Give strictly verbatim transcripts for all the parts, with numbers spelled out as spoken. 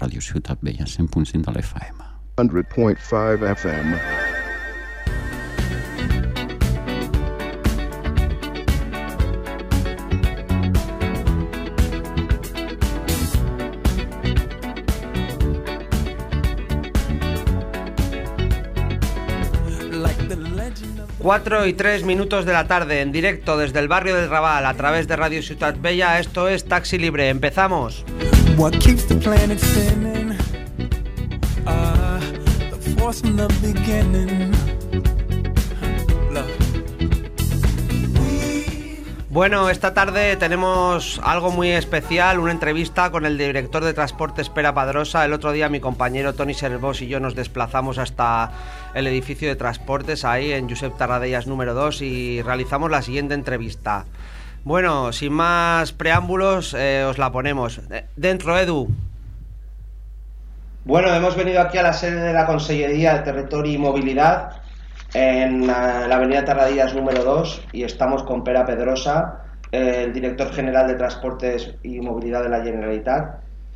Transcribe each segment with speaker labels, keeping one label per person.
Speaker 1: Ràdio Ciutat Vella, cent punt cinc de l'F M.
Speaker 2: one hundred point five F M.
Speaker 3: cuatro y tres minutos de la tarde, en directo desde el barrio del Raval, a través de Radio Ciutat Vella. Esto es Taxi Libre. Empezamos. What keeps the planet spinning? Uh, the force from the beginning. Bueno, esta tarde tenemos algo muy especial, una entrevista con el director de Transportes Pere Pedrosa. El otro día mi compañero Toni Servós y yo nos desplazamos hasta el edificio de transportes, ahí en Josep Tarradellas número dos, y realizamos la siguiente entrevista. Bueno, sin más preámbulos, eh, os la ponemos. Dentro, Edu. Bueno, hemos venido aquí a la sede de la Consellería de Territorio y Movilidad, en la avenida Tarradellas número dos, y estamos con Pere Pedrosa, eh, el director general de Transportes y Movilidad de la Generalitat.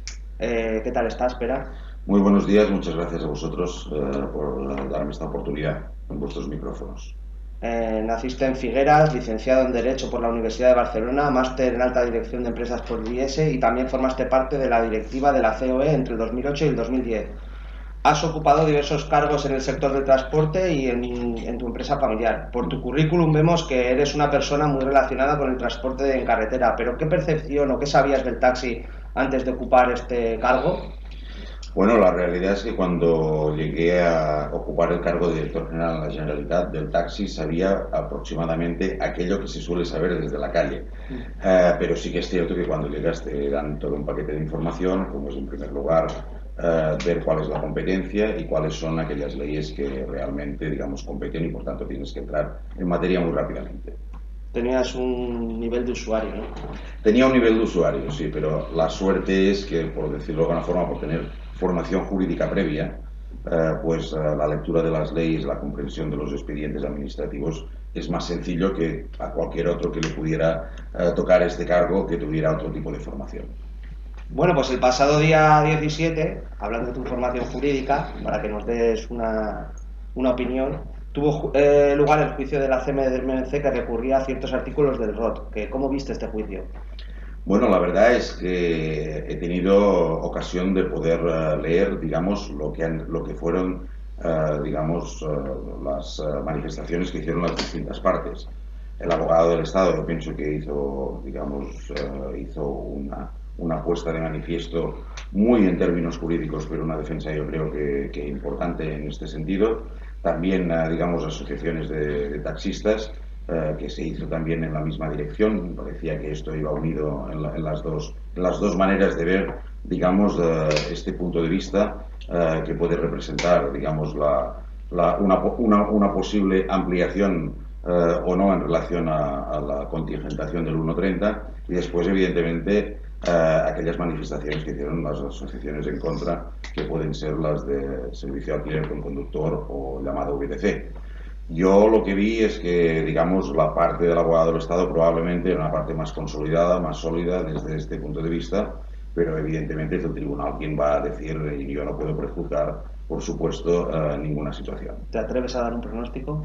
Speaker 3: Eh, ¿Qué tal estás, Pere?
Speaker 4: Muy buenos días, muchas gracias a vosotros eh, por darme esta oportunidad en vuestros micrófonos.
Speaker 3: Eh, naciste en Figueras, licenciado en Derecho por la Universidad de Barcelona, máster en Alta Dirección de Empresas por el I E S E, y también formaste parte de la directiva de la C O E entre el dos mil ocho y el dos mil diez. Has ocupado diversos cargos en el sector del transporte y en, en tu empresa familiar. Por tu currículum vemos que eres una persona muy relacionada con el transporte en carretera, pero ¿qué percepción o qué sabías del taxi antes de ocupar este cargo?
Speaker 4: Bueno, la realidad es que cuando llegué a ocupar el cargo de director general en la Generalitat del taxi sabía aproximadamente aquello que se suele saber desde la calle. Uh, pero sí que es cierto que cuando llegas te dan todo un paquete de información, como es en primer lugar Uh, ver cuál es la competencia y cuáles son aquellas leyes que realmente, digamos, competen, y por tanto tienes que entrar en materia muy rápidamente.
Speaker 3: Tenías un nivel de usuario, ¿no?
Speaker 4: Tenía un nivel de usuario, sí, pero la suerte es que, por decirlo de alguna forma, por tener formación jurídica previa, uh, pues uh, la lectura de las leyes, la comprensión de los expedientes administrativos es más sencillo que a cualquier otro que le pudiera uh, tocar este cargo que tuviera otro tipo de formación.
Speaker 3: Bueno, pues el pasado día diecisiete, hablando de tu formación jurídica, para que nos des una, una opinión, tuvo eh, lugar el juicio de la C M M C que recurría a ciertos artículos del R O T. Que, ¿cómo viste este juicio?
Speaker 4: Bueno, la verdad es que he tenido ocasión de poder uh, leer, digamos, lo que, han, lo que fueron, uh, digamos, uh, las uh, manifestaciones que hicieron las distintas partes. El abogado del Estado, yo pienso que hizo, digamos, uh, hizo una... una puesta de manifiesto muy en términos jurídicos, pero una defensa yo creo que, que importante en este sentido. También, digamos, asociaciones de, de taxistas, eh, que se hizo también en la misma dirección. Me parecía que esto iba unido en, la, en, las, dos, en las dos maneras de ver, digamos, eh, este punto de vista eh, que puede representar, digamos, la, la, una, una, una posible ampliación eh, o no en relación a, a la contingentación del uno treinta, y después, evidentemente, Uh, aquellas manifestaciones que hicieron las asociaciones en contra, que pueden ser las de servicio de alquiler con conductor o llamado V T C. Yo lo que vi es que, digamos, la parte del abogado del Estado probablemente era una parte más consolidada, más sólida desde este punto de vista, pero evidentemente es el tribunal quien va a decir, y yo no puedo prejuzgar, por supuesto, uh, ninguna situación.
Speaker 3: ¿Te atreves a dar un pronóstico?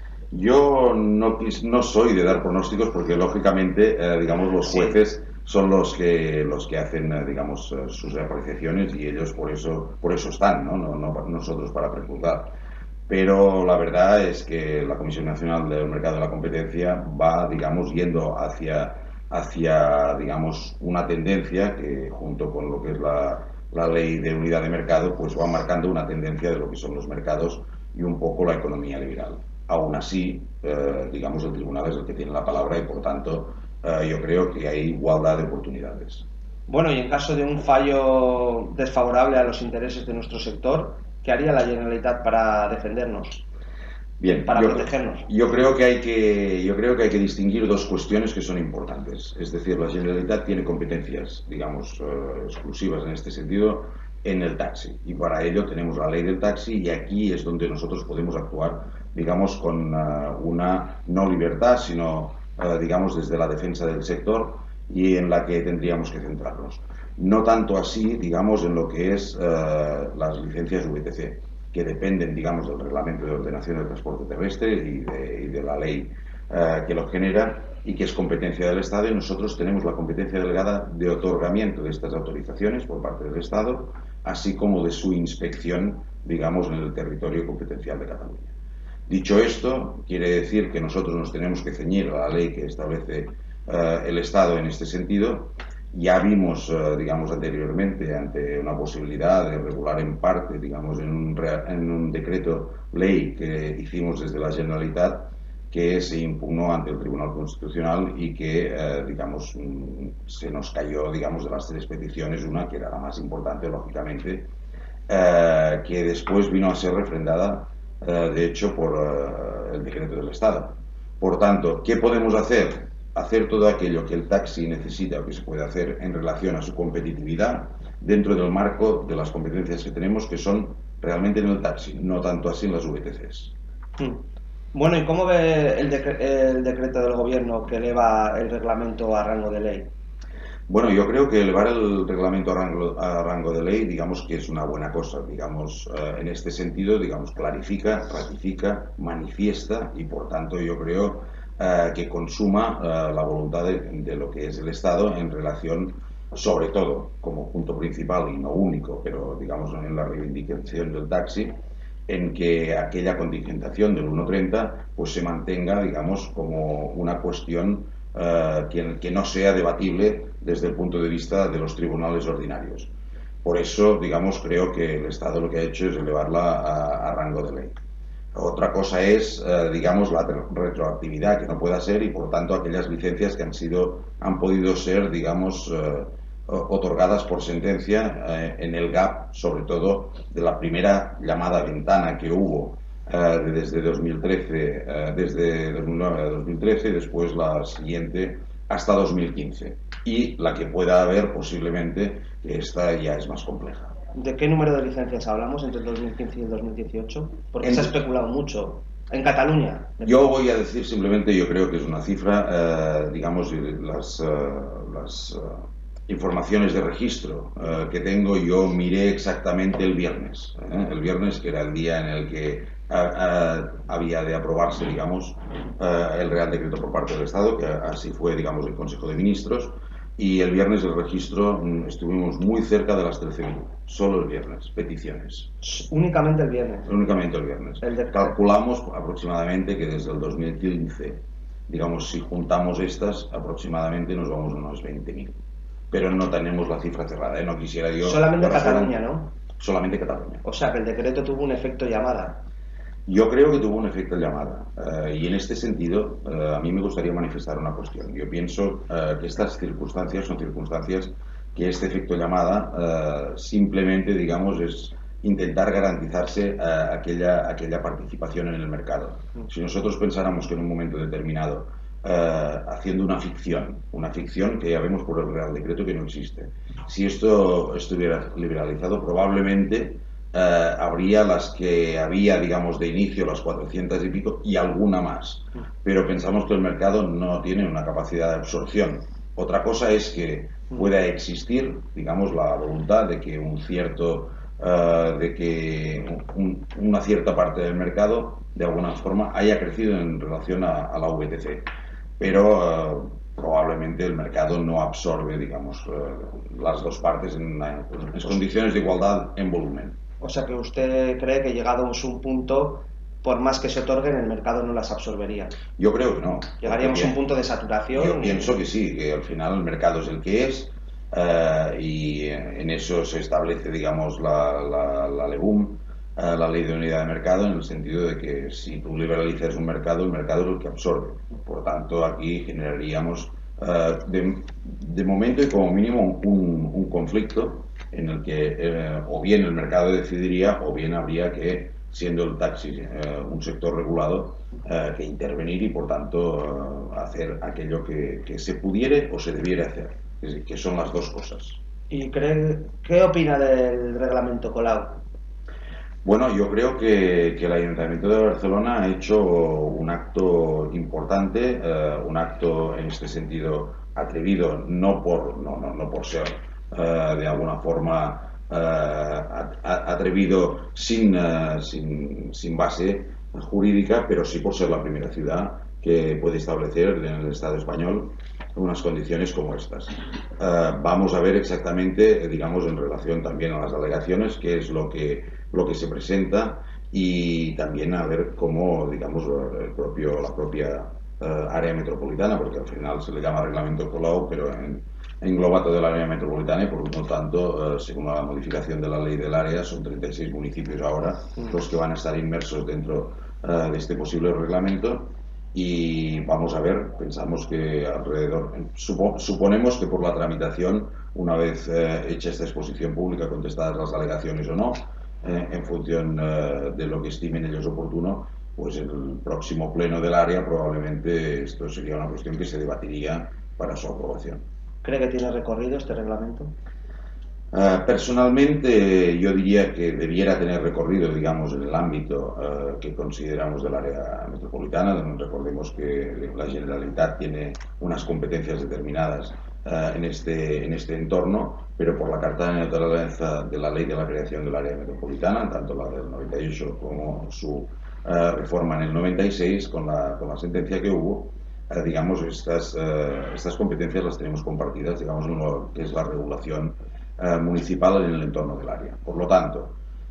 Speaker 4: Yo no, no soy de dar pronósticos porque, lógicamente, uh, digamos, los jueces... Sí. Son los que los que hacen, digamos, sus apreciaciones, y ellos por eso por eso están, ¿no? No, no nosotros para prejuzgar. Pero la verdad es que la Comisión Nacional del Mercado de la Competencia va, digamos, yendo hacia hacia, digamos, una tendencia que, junto con lo que es la, la Ley de Unidad de Mercado, pues va marcando una tendencia de lo que son los mercados y un poco la economía liberal. Aún así, eh, digamos, el tribunal es el que tiene la palabra y, por tanto, Uh, yo creo que hay igualdad de oportunidades.
Speaker 3: Bueno, y en caso de un fallo desfavorable a los intereses de nuestro sector, ¿qué haría la Generalitat para defendernos?
Speaker 4: Bien,
Speaker 3: para
Speaker 4: yo,
Speaker 3: protegernos.
Speaker 4: Yo creo que hay que yo creo que hay que distinguir dos cuestiones que son importantes. Es decir, la Generalitat tiene competencias, digamos, uh, exclusivas en este sentido en el taxi, y para ello tenemos la ley del taxi, y aquí es donde nosotros podemos actuar, digamos, con uh, una no libertad, sino Uh, digamos, desde la defensa del sector, y en la que tendríamos que centrarnos. No tanto así, digamos, en lo que es uh, las licencias V T C, que dependen, digamos, del Reglamento de Ordenación del Transporte Terrestre y de, y de la ley uh, que lo genera, y que es competencia del Estado, y nosotros tenemos la competencia delegada de otorgamiento de estas autorizaciones por parte del Estado, así como de su inspección, digamos, en el territorio competencial de Cataluña. Dicho esto, quiere decir que nosotros nos tenemos que ceñir a la ley que establece uh, el Estado en este sentido. Ya vimos, uh, digamos, anteriormente, ante una posibilidad de regular en parte, digamos, en un, en un decreto ley que hicimos desde la Generalitat, que se impugnó ante el Tribunal Constitucional y que, eh, digamos, se nos cayó, digamos, de las tres peticiones, una que era la más importante, lógicamente, eh, que después vino a ser refrendada, eh, de hecho, por eh, el decreto del Estado. Por tanto, ¿qué podemos hacer? Hacer todo aquello que el taxi necesita o que se puede hacer en relación a su competitividad dentro del marco de las competencias que tenemos, que son realmente en el taxi, no tanto así en las V T Cs.
Speaker 3: Hmm. Bueno, ¿y cómo ve el, decre el decreto del Gobierno que eleva el reglamento a rango de ley?
Speaker 4: Bueno, yo creo que elevar el reglamento a rango, a rango de ley, digamos que es una buena cosa, digamos, eh, en este sentido, digamos, clarifica, ratifica, manifiesta y, por tanto, yo creo eh, que consuma eh, la voluntad de, de lo que es el Estado en relación, sobre todo, como punto principal y no único, pero, digamos, en la reivindicación del taxi, en que aquella contingentación del uno treinta pues se mantenga, digamos, como una cuestión uh, que, que no sea debatible desde el punto de vista de los tribunales ordinarios. Por eso, digamos, creo que el Estado lo que ha hecho es elevarla a, a rango de ley. Otra cosa es, uh, digamos, la retroactividad, que no pueda ser, y por tanto aquellas licencias que han sido, han podido ser, digamos, uh, otorgadas por sentencia eh, en el gap, sobre todo de la primera llamada ventana que hubo eh, desde dos mil trece, eh, desde dos mil nueve a dos mil trece, y después la siguiente hasta dos mil quince, y la que pueda haber posiblemente, que esta ya es más compleja.
Speaker 3: ¿De qué número de licencias hablamos entre el dos mil quince y el dos mil dieciocho? Porque en... se ha especulado mucho. En Cataluña.
Speaker 4: Yo voy a decir simplemente, yo creo que es una cifra, eh, digamos, las, uh, las uh, informaciones de registro uh, que tengo, yo miré exactamente el viernes, ¿eh? el viernes que era el día en el que uh, uh, había de aprobarse, digamos, uh, el Real Decreto por parte del Estado, que así fue, digamos, el Consejo de Ministros, y el viernes el registro um, estuvimos muy cerca de las trece mil, solo el viernes, peticiones.
Speaker 3: Únicamente el viernes.
Speaker 4: Únicamente el viernes. El de... Calculamos aproximadamente que desde el dos mil quince, digamos, si juntamos estas, aproximadamente nos vamos a unos veinte mil. Pero no tenemos la cifra cerrada, ¿eh? No quisiera yo...
Speaker 3: Solamente Cataluña, ¿no?
Speaker 4: Solamente Cataluña.
Speaker 3: O sea, que el decreto tuvo un efecto llamada.
Speaker 4: Yo creo que tuvo un efecto llamada. Uh, y en este sentido, uh, a mí me gustaría manifestar una cuestión. Yo pienso uh, que estas circunstancias son circunstancias que este efecto llamada uh, simplemente, digamos, es intentar garantizarse uh, aquella, aquella participación en el mercado. Mm. Si nosotros pensáramos que en un momento determinado, Uh, haciendo una ficción, una ficción que ya vemos por el Real Decreto que no existe. Si esto estuviera liberalizado, probablemente uh, habría las que había, digamos, de inicio, las cuatrocientas y pico, y alguna más. Pero pensamos que el mercado no tiene una capacidad de absorción. Otra cosa es que pueda existir, digamos, la voluntad de que un cierto, uh, de que un, una cierta parte del mercado, de alguna forma, haya crecido en relación a, a la V T C. Pero uh, probablemente el mercado no absorbe, digamos, uh, las dos partes en, en condiciones de igualdad en volumen.
Speaker 3: O sea que usted cree que llegados a un punto, por más que se otorguen, el mercado no las absorbería.
Speaker 4: Yo creo que no.
Speaker 3: Llegaríamos a un punto de saturación.
Speaker 4: Yo pienso que sí, que al final el mercado es el que es, uh, y en eso se establece, digamos, la, la, la LEBUM, la ley de unidad de mercado, en el sentido de que si tú liberalizas un mercado, el mercado es el que absorbe. Por tanto, aquí generaríamos uh, de, de momento y como mínimo un, un conflicto en el que eh, o bien el mercado decidiría o bien habría que, siendo el taxi eh, un sector regulado, eh, que intervenir y por tanto eh, hacer aquello que, que se pudiere o se debiera hacer, que, que son las dos cosas.
Speaker 3: ¿Y cree, qué opina del reglamento Colau?
Speaker 4: Bueno, yo creo que, que el Ayuntamiento de Barcelona ha hecho un acto importante, eh, un acto en este sentido atrevido, no por, no, no, no por ser eh, de alguna forma eh, atrevido sin, eh, sin, sin base jurídica, pero sí por ser la primera ciudad que puede establecer en el Estado español unas condiciones como estas. Uh, vamos a ver exactamente, digamos, en relación también a las alegaciones, qué es lo que, lo que se presenta y también a ver cómo, digamos, el propio, la propia uh, área metropolitana, porque al final se le llama reglamento Colau, pero en, engloba toda el área metropolitana y por lo tanto, uh, según la modificación de la ley del área, son treinta y seis municipios ahora los que van a estar inmersos dentro uh, de este posible reglamento. Y vamos a ver, pensamos que alrededor, supo, suponemos que por la tramitación, una vez eh, hecha esta exposición pública, contestadas las alegaciones o no, eh, en función eh, de lo que estimen ellos oportuno, pues en el próximo pleno del área probablemente esto sería una cuestión que se debatiría para su aprobación.
Speaker 3: ¿Cree que tiene recorrido este reglamento?
Speaker 4: Uh, personalmente yo diría que debiera tener recorrido, digamos, en el ámbito uh, que consideramos del área metropolitana. Recordemos que la Generalitat tiene unas competencias determinadas uh, en, este, en este entorno, pero por la Carta de Naturaleza de la Ley de la Creación del Área Metropolitana, tanto la del noventa y ocho como su uh, reforma en el noventa y seis, con la, con la sentencia que hubo, uh, digamos, estas, uh, estas competencias las tenemos compartidas, digamos, en lo que es la regulación Eh, municipal en el entorno del área. Por lo tanto,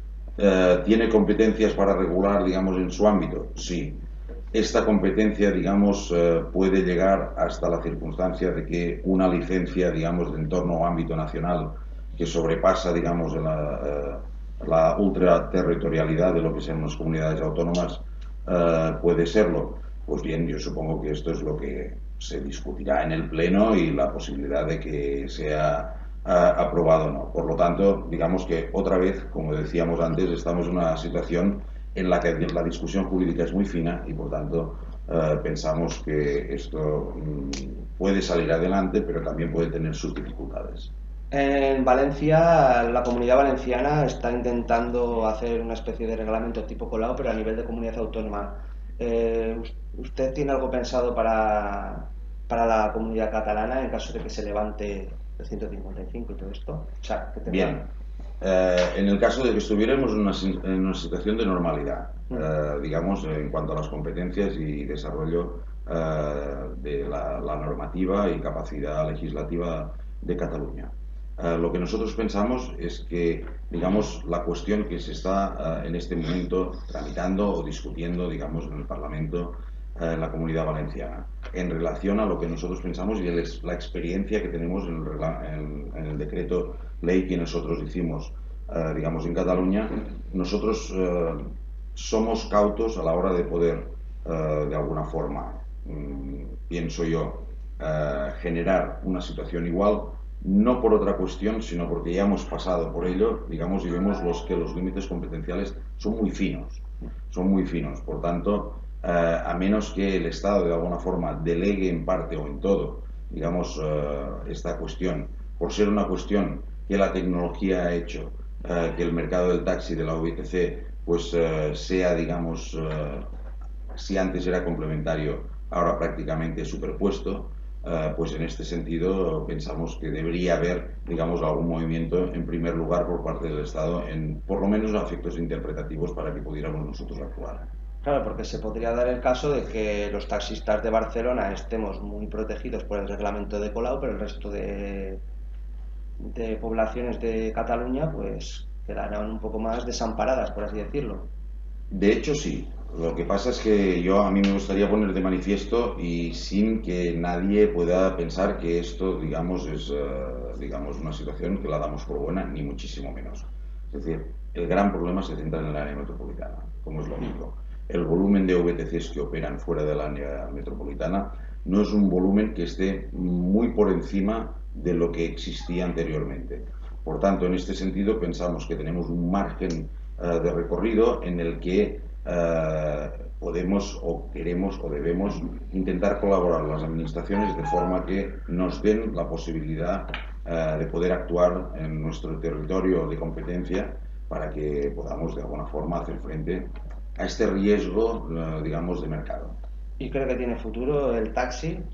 Speaker 4: eh, ¿tiene competencias para regular, digamos, en su ámbito? Sí. Esta competencia, digamos, eh, puede llegar hasta la circunstancia de que una licencia, digamos, de entorno o ámbito nacional que sobrepasa, digamos, la, eh, la ultraterritorialidad de lo que son las comunidades autónomas, eh, puede serlo. Pues bien, yo supongo que esto es lo que se discutirá en el Pleno y la posibilidad de que sea Uh, aprobado o no. Por lo tanto, digamos que otra vez, como decíamos antes, estamos en una situación en la que la discusión jurídica es muy fina y por tanto uh, pensamos que esto um, puede salir adelante, pero también puede tener sus dificultades.
Speaker 3: En Valencia, la Comunidad Valenciana está intentando hacer una especie de reglamento tipo Colau, pero a nivel de comunidad autónoma. Eh, ¿Usted tiene algo pensado para, para la comunidad catalana en caso de que se levante el ciento cincuenta y cinco y todo esto? O sea, que
Speaker 4: bien, eh, en el caso de que estuviéramos en una, en una situación de normalidad, mm. eh, digamos, en cuanto a las competencias y desarrollo eh, de la, la normativa y capacidad legislativa de Cataluña. Eh, lo que nosotros pensamos es que, digamos, la cuestión que se está eh, en este momento tramitando o discutiendo, digamos, en el Parlamento, en la Comunidad Valenciana, en relación a lo que nosotros pensamos y es la experiencia que tenemos en el, en, en el decreto ley que nosotros hicimos, eh, digamos, en Cataluña. Nosotros eh, somos cautos a la hora de poder, eh, de alguna forma, mmm, pienso yo, eh, generar una situación igual, no por otra cuestión, sino porque ya hemos pasado por ello, digamos, y vemos los, que los límites competenciales son muy finos, son muy finos, por tanto, Uh, a menos que el Estado de alguna forma delegue en parte o en todo, digamos, uh, esta cuestión, por ser una cuestión que la tecnología ha hecho uh, que el mercado del taxi de la V T C pues uh, sea, digamos, uh, si antes era complementario, ahora prácticamente superpuesto, uh, pues en este sentido pensamos que debería haber, digamos, algún movimiento en primer lugar por parte del Estado, en por lo menos a efectos interpretativos para que pudiéramos nosotros actuar.
Speaker 3: Claro, porque se podría dar el caso de que los taxistas de Barcelona estemos muy protegidos por el reglamento de Colau, pero el resto de, de poblaciones de Cataluña pues quedarán un poco más desamparadas, por así decirlo.
Speaker 4: De hecho, sí. Lo que pasa es que yo a mí me gustaría poner de manifiesto y sin que nadie pueda pensar que esto, digamos, es uh, digamos una situación que la damos por buena, ni muchísimo menos. Es decir, el gran problema se centra en el área metropolitana, como es lógico. El volumen de V T Cs que operan fuera del área metropolitana no es un volumen que esté muy por encima de lo que existía anteriormente. Por tanto, en este sentido, pensamos que tenemos un margen uh, de recorrido en el que uh, podemos o queremos o debemos intentar colaborar las administraciones de forma que nos den la posibilidad uh, de poder actuar en nuestro territorio de competencia para que podamos de alguna forma hacer frente a este riesgo, digamos, de mercado.
Speaker 3: ¿Y cree que tiene futuro el taxi?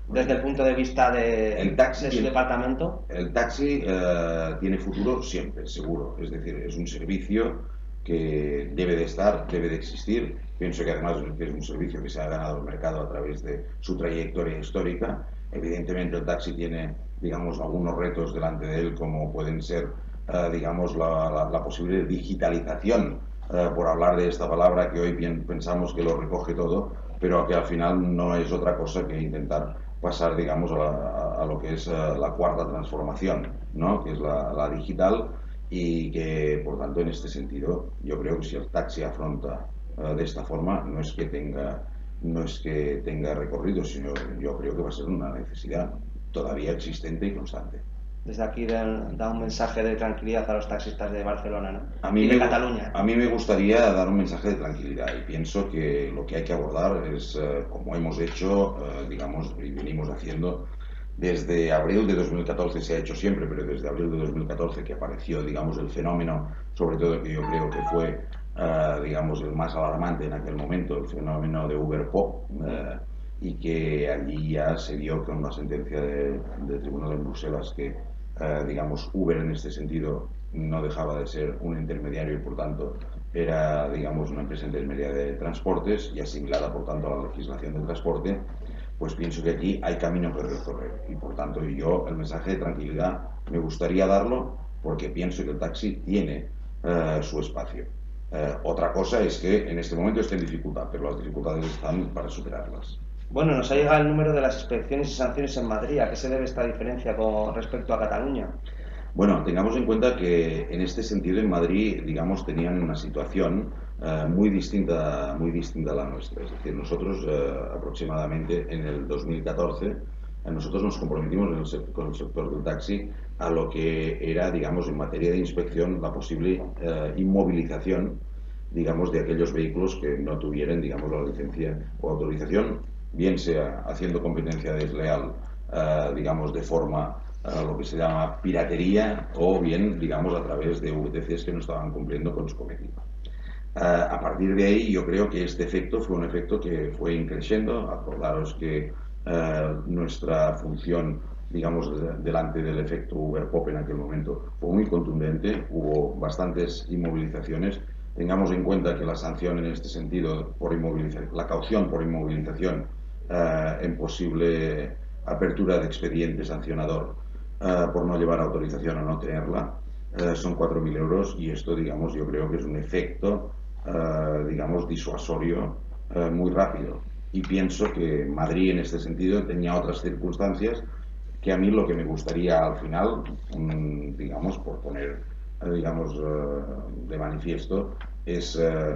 Speaker 3: desde el punto de vista de,
Speaker 4: el taxi,
Speaker 3: de su departamento?
Speaker 4: El taxi eh, tiene futuro siempre, seguro. Es decir, es un servicio que debe de estar, debe de existir. Pienso que además es un servicio que se ha ganado el mercado a través de su trayectoria histórica. Evidentemente el taxi tiene, digamos, algunos retos delante de él, como pueden ser, eh, digamos, la, la, la posible digitalización, eh, por hablar de esta palabra que hoy bien pensamos que lo recoge todo, pero que al final no es otra cosa que intentar pasar, digamos, a, la, a lo que es uh, la cuarta transformación, ¿no? Que es la, la digital, y que, por tanto, en este sentido, yo creo que si el taxi afronta uh, de esta forma, no es que tenga, no es que tenga recorrido, sino yo creo que va a ser una necesidad todavía existente y constante.
Speaker 3: Desde aquí da, da un mensaje de tranquilidad a los taxistas de Barcelona, ¿no?
Speaker 4: A mí
Speaker 3: y de
Speaker 4: me,
Speaker 3: Cataluña.
Speaker 4: A mí me gustaría dar un mensaje de tranquilidad, y pienso que lo que hay que abordar es, eh, como hemos hecho, eh, digamos, y venimos haciendo desde abril de dos mil catorce, se ha hecho siempre, pero desde abril de dos mil catorce que apareció, digamos, el fenómeno, sobre todo que yo creo que fue, eh, digamos, el más alarmante en aquel momento, el fenómeno de Uber Pop, eh, y que allí ya se vio con una sentencia del de Tribunal de Bruselas que, eh, digamos, Uber en este sentido no dejaba de ser un intermediario y por tanto era, digamos, una empresa intermediaria de transportes y asimilada por tanto a la legislación del transporte. Pues pienso que aquí hay camino que recorrer y por tanto yo el mensaje de tranquilidad me gustaría darlo, porque pienso que el taxi tiene eh, su espacio. Eh, otra cosa es que en este momento esté en dificultad, pero las dificultades están para superarlas.
Speaker 3: Bueno, nos ha llegado el número de las inspecciones y sanciones en Madrid. ¿A qué se debe esta diferencia con respecto a Cataluña?
Speaker 4: Bueno, tengamos en cuenta que en este sentido en Madrid, digamos, tenían una situación eh, muy distinta, muy distinta a la nuestra. Es decir, nosotros eh, aproximadamente en el dos mil catorce, eh, nosotros nos comprometimos en el, con el sector del taxi a lo que era, digamos, en materia de inspección, la posible eh, inmovilización, digamos, de aquellos vehículos que no tuvieran, digamos, la licencia o autorización, bien sea haciendo competencia desleal, eh, digamos, de forma a lo que se llama piratería, o bien, digamos, a través de V T Cs que no estaban cumpliendo con su cometido. Uh, a partir de ahí, yo creo que este efecto fue un efecto que fue creciendo. Acordaros que uh, nuestra función, digamos, de, delante del efecto Uber Pop en aquel momento fue muy contundente, hubo bastantes inmovilizaciones. Tengamos en cuenta que la sanción en este sentido, por inmovilización, la caución por inmovilización uh, en posible apertura de expediente sancionador, Uh, por no llevar autorización o no tenerla, uh, son cuatro mil euros, y esto, digamos, yo creo que es un efecto, uh, digamos, disuasorio uh, muy rápido. Y pienso que Madrid en este sentido tenía otras circunstancias que a mí lo que me gustaría al final, um, digamos, por poner, uh, digamos, uh, de manifiesto, es uh,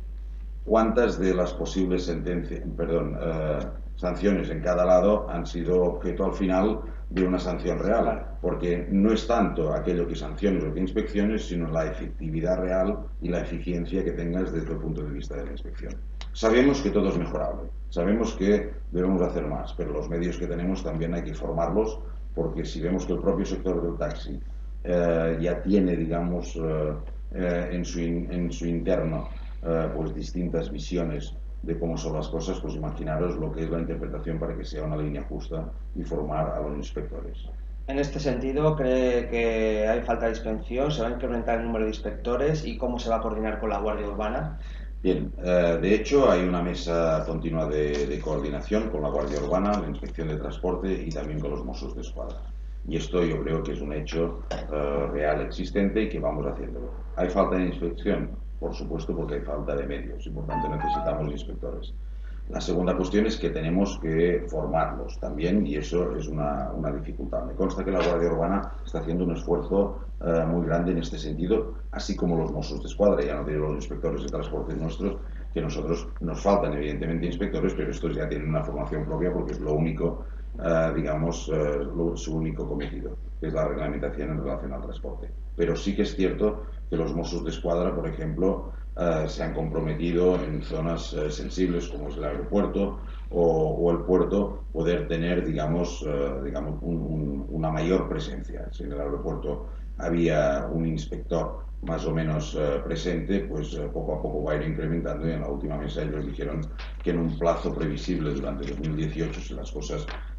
Speaker 4: cuántas de las posibles sentencias, perdón, uh, sanciones en cada lado han sido objeto al final de una sanción real, porque no es tanto aquello que sanciones o que inspecciones, sino la efectividad real y la eficiencia que tengas desde el punto de vista de la inspección. Sabemos que todo es mejorable, sabemos que debemos hacer más, pero los medios que tenemos también hay que formarlos, porque si vemos que el propio sector del taxi eh, ya tiene, digamos, eh, eh, en, su in, en su interno eh, pues distintas visiones de cómo son las cosas, pues imaginaros lo que es la interpretación para que sea una línea justa y formar a los inspectores.
Speaker 3: En este sentido, ¿cree que hay falta de inspección? ¿Se va a incrementar el número de inspectores? ¿Y cómo se va a coordinar con la Guardia Urbana?
Speaker 4: Bien, eh, de hecho hay una mesa continua de, de coordinación con la Guardia Urbana, la Inspección de Transporte y también con los Mossos de Escuadra. Y esto yo creo que es un hecho eh, real existente y que vamos haciéndolo. ¿Hay falta de inspección? Por supuesto, porque hay falta de medios y por tanto necesitamos inspectores. La segunda cuestión es que tenemos que formarlos también, y eso es una, una dificultad. Me consta que la Guardia Urbana está haciendo un esfuerzo eh, muy grande en este sentido, así como los Mossos de Escuadra, ya no digo los inspectores de transporte nuestros, que nosotros nos faltan evidentemente inspectores, pero estos ya tienen una formación propia porque es lo único, eh, digamos, eh, lo, su único cometido, que es la reglamentación en relación al transporte. Pero sí que es cierto que los Mossos de Escuadra, por ejemplo, eh, se han comprometido en zonas eh, sensibles como es el aeropuerto o, o el puerto, poder tener, digamos, eh, digamos un, un, una mayor presencia. Si en el aeropuerto había un inspector más o menos eh, presente, pues eh, poco a poco va a ir incrementando, y en la última mesa ellos dijeron que en un plazo previsible durante dos mil dieciocho, si las cosas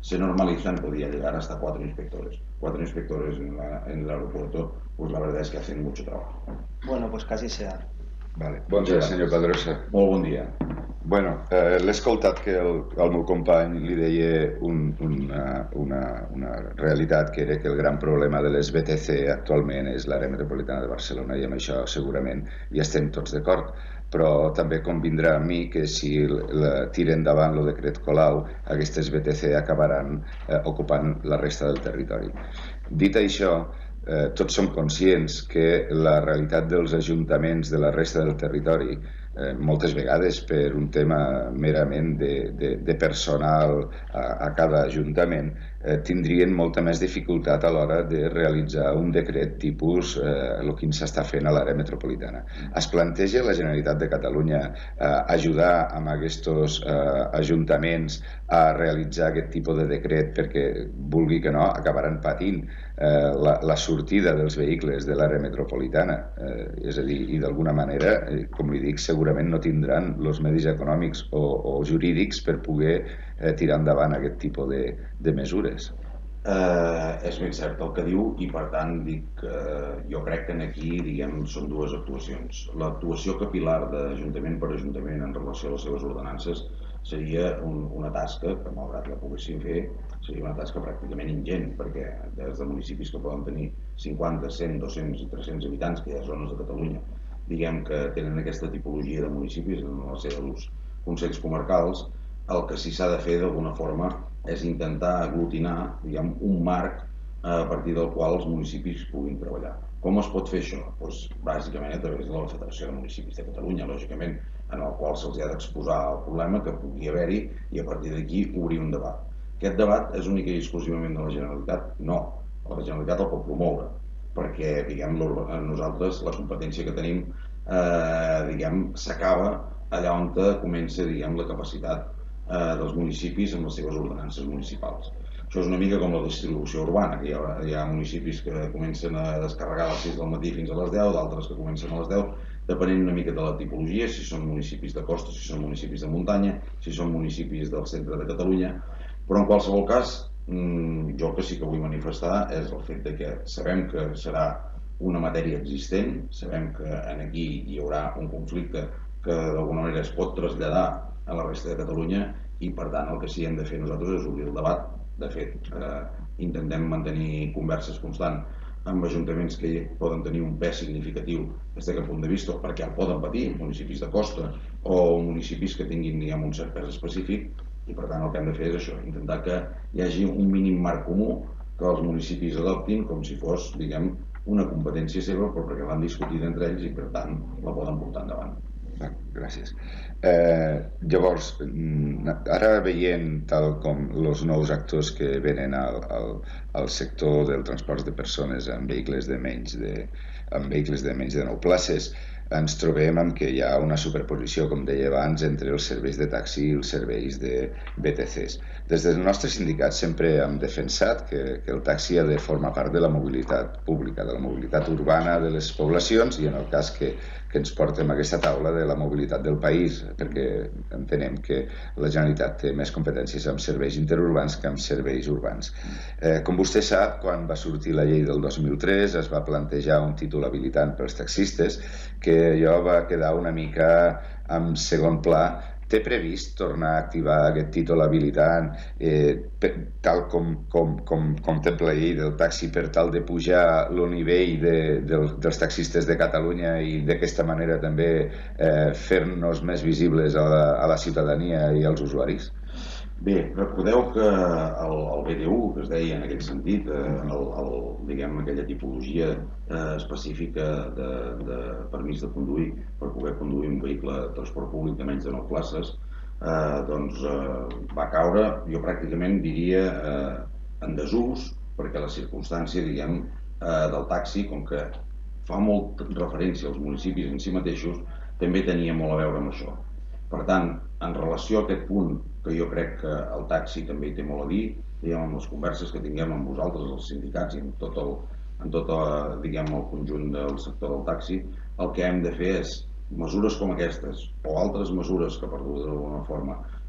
Speaker 4: se normalizan, podía llegar hasta cuatro inspectores. Cuatro inspectores en, la, en el aeropuerto, pues la verdad es que hacen mucho trabajo.
Speaker 3: Bueno, pues quasi sea.
Speaker 5: Vale. Bon dia, senyor Pedrosa.
Speaker 4: Molt bon dia.
Speaker 5: Bueno, eh, l'he escoltat que el, el meu company li deia un, una, una, una realitat, que era que el gran problema de les B T C actualment és l'àrea metropolitana de Barcelona, i amb això segurament hi estem tots d'acord, però també convindrà amb mi que si la, tira endavant el decret Colau, aquestes B T C acabaran eh, ocupant la resta del territori. Dit això, eh, tots som conscients que la realitat dels ajuntaments de la resta del territori, Eh, moltes vegades per un tema merament de, de, de personal a, a cada ajuntament, eh, tindrien molta més dificultat a l'hora de realitzar un decret tipus eh, el que s'està fent a l'àrea metropolitana. Es planteja la Generalitat de Catalunya eh, ajudar amb aquests eh, ajuntaments a realitzar aquest tipus de decret, perquè vulgui que no acabaran patint eh, la, la sortida dels vehicles de l'àrea metropolitana, eh, és a dir, i d'alguna manera, eh, com li dic, segurament no tindran els medis econòmics o, o jurídics per poder eh, tirar endavant aquest tipus de, de mesures.
Speaker 4: Eh, és ben cert el que diu, i per tant dic, eh, jo crec que aquí diguem, són dues actuacions. L'actuació capilar d'Ajuntament per Ajuntament en relació a les seves ordenances seria un, una tasca que, malgrat la poguessin fer, seria una tasca pràcticament ingent, perquè des de municipis que poden tenir cinquanta, cent, dos-cents i tres-cents habitants, que hi ha zones de Catalunya, diguem que tenen aquesta tipologia de municipis en els seus consells comarcals, el que sí s'ha de fer d'alguna forma és intentar aglutinar, diguem, un marc a partir del qual els municipis puguin treballar. Com es pot fer això? Doncs, bàsicament a través de la Federació de Municipis de Catalunya, lògicament, en el qual se'ls ha d'exposar el problema que pugui haver-hi i a partir d'aquí obrir un debat. Aquest debat és únic i exclusivament de la Generalitat? No, la Generalitat el pot promoure, perquè diguem, nosaltres la competència que tenim eh, diguem, s'acaba allà on comença diguem, la capacitat eh, dels municipis amb les seves ordenances municipals. Això és una mica com la distribució urbana, que hi ha, hi ha municipis que comencen a descarregar a les sis del matí fins a les deu, d'altres que comencen a les deu, depenent una mica de la tipologia, si són municipis de costa, si són municipis de muntanya, si són municipis del centre de Catalunya, però en qualsevol cas, jo el que sí que vull manifestar és el fet de que sabem que serà una matèria existent, sabem que aquí hi haurà un conflicte que d'alguna manera es pot traslladar a la resta de Catalunya i per tant el que sí que hem de fer nosaltres és obrir el debat. De fet, eh, intentem mantenir converses constants amb ajuntaments que poden tenir un pes significatiu des d'aquest punt de vista, perquè el poden patir, municipis de costa o municipis que tinguin diguem, un cert pes específic, i per tant el que hem de fer és això, intentar que hi hagi un mínim marc comú que els municipis adoptin com si fos diguem, una competència seva, però perquè l'han discutit entre ells i per tant la poden portar endavant.
Speaker 5: Gràcies. Eh, llavors, ara veient tal com els nous actors que venen al, al, al sector del transport de persones amb vehicles de menys de, amb vehicles de menys de nou places, ens trobem amb que hi ha una superposició, com deia abans, entre els serveis de taxi i els serveis de B T Cs. Des del nostre sindicat sempre hem defensat que, que el taxi ha de formar part de la mobilitat pública, de la mobilitat urbana de les poblacions i en el cas que, que ens portem a aquesta taula de la mobilitat del país, perquè entenem que la Generalitat té més competències amb serveis interurbans que amb serveis urbans. Eh, com vostè sap, quan va sortir la llei del dos mil tres es va plantejar un títol habilitant pels taxistes que allò va quedar una mica en segon pla. Té previst tornar a activar aquest títol habilitant eh, per, tal com, com, com contempla la llei del taxi per tal de pujar el nivell de, de, dels taxistes de Catalunya i d'aquesta manera també eh, fer-nos més visibles a la, a la ciutadania i als usuaris?
Speaker 4: Bé, recordeu que el, el B T U, que es deia en aquell sentit, eh, el, el, diguem, aquella tipologia eh, específica de, de permís de conduir per poder conduir un vehicle de transport públic de menys de nou places, eh, doncs eh, va caure, jo pràcticament diria, eh, en desús, perquè la circumstància, diguem, eh, del taxi, com que fa molt referència als municipis en si mateixos, també tenia molt a veure amb això. Per tant, en relació a aquest punt, que jo crec que el taxi també hi té molt a dir, diguem, amb les converses que tinguem amb vosaltres, els sindicats i amb tot el, en tot el, diguem, el conjunt del sector del taxi, el que hem de fer és mesures com aquestes o altres mesures que per dir d'alguna forma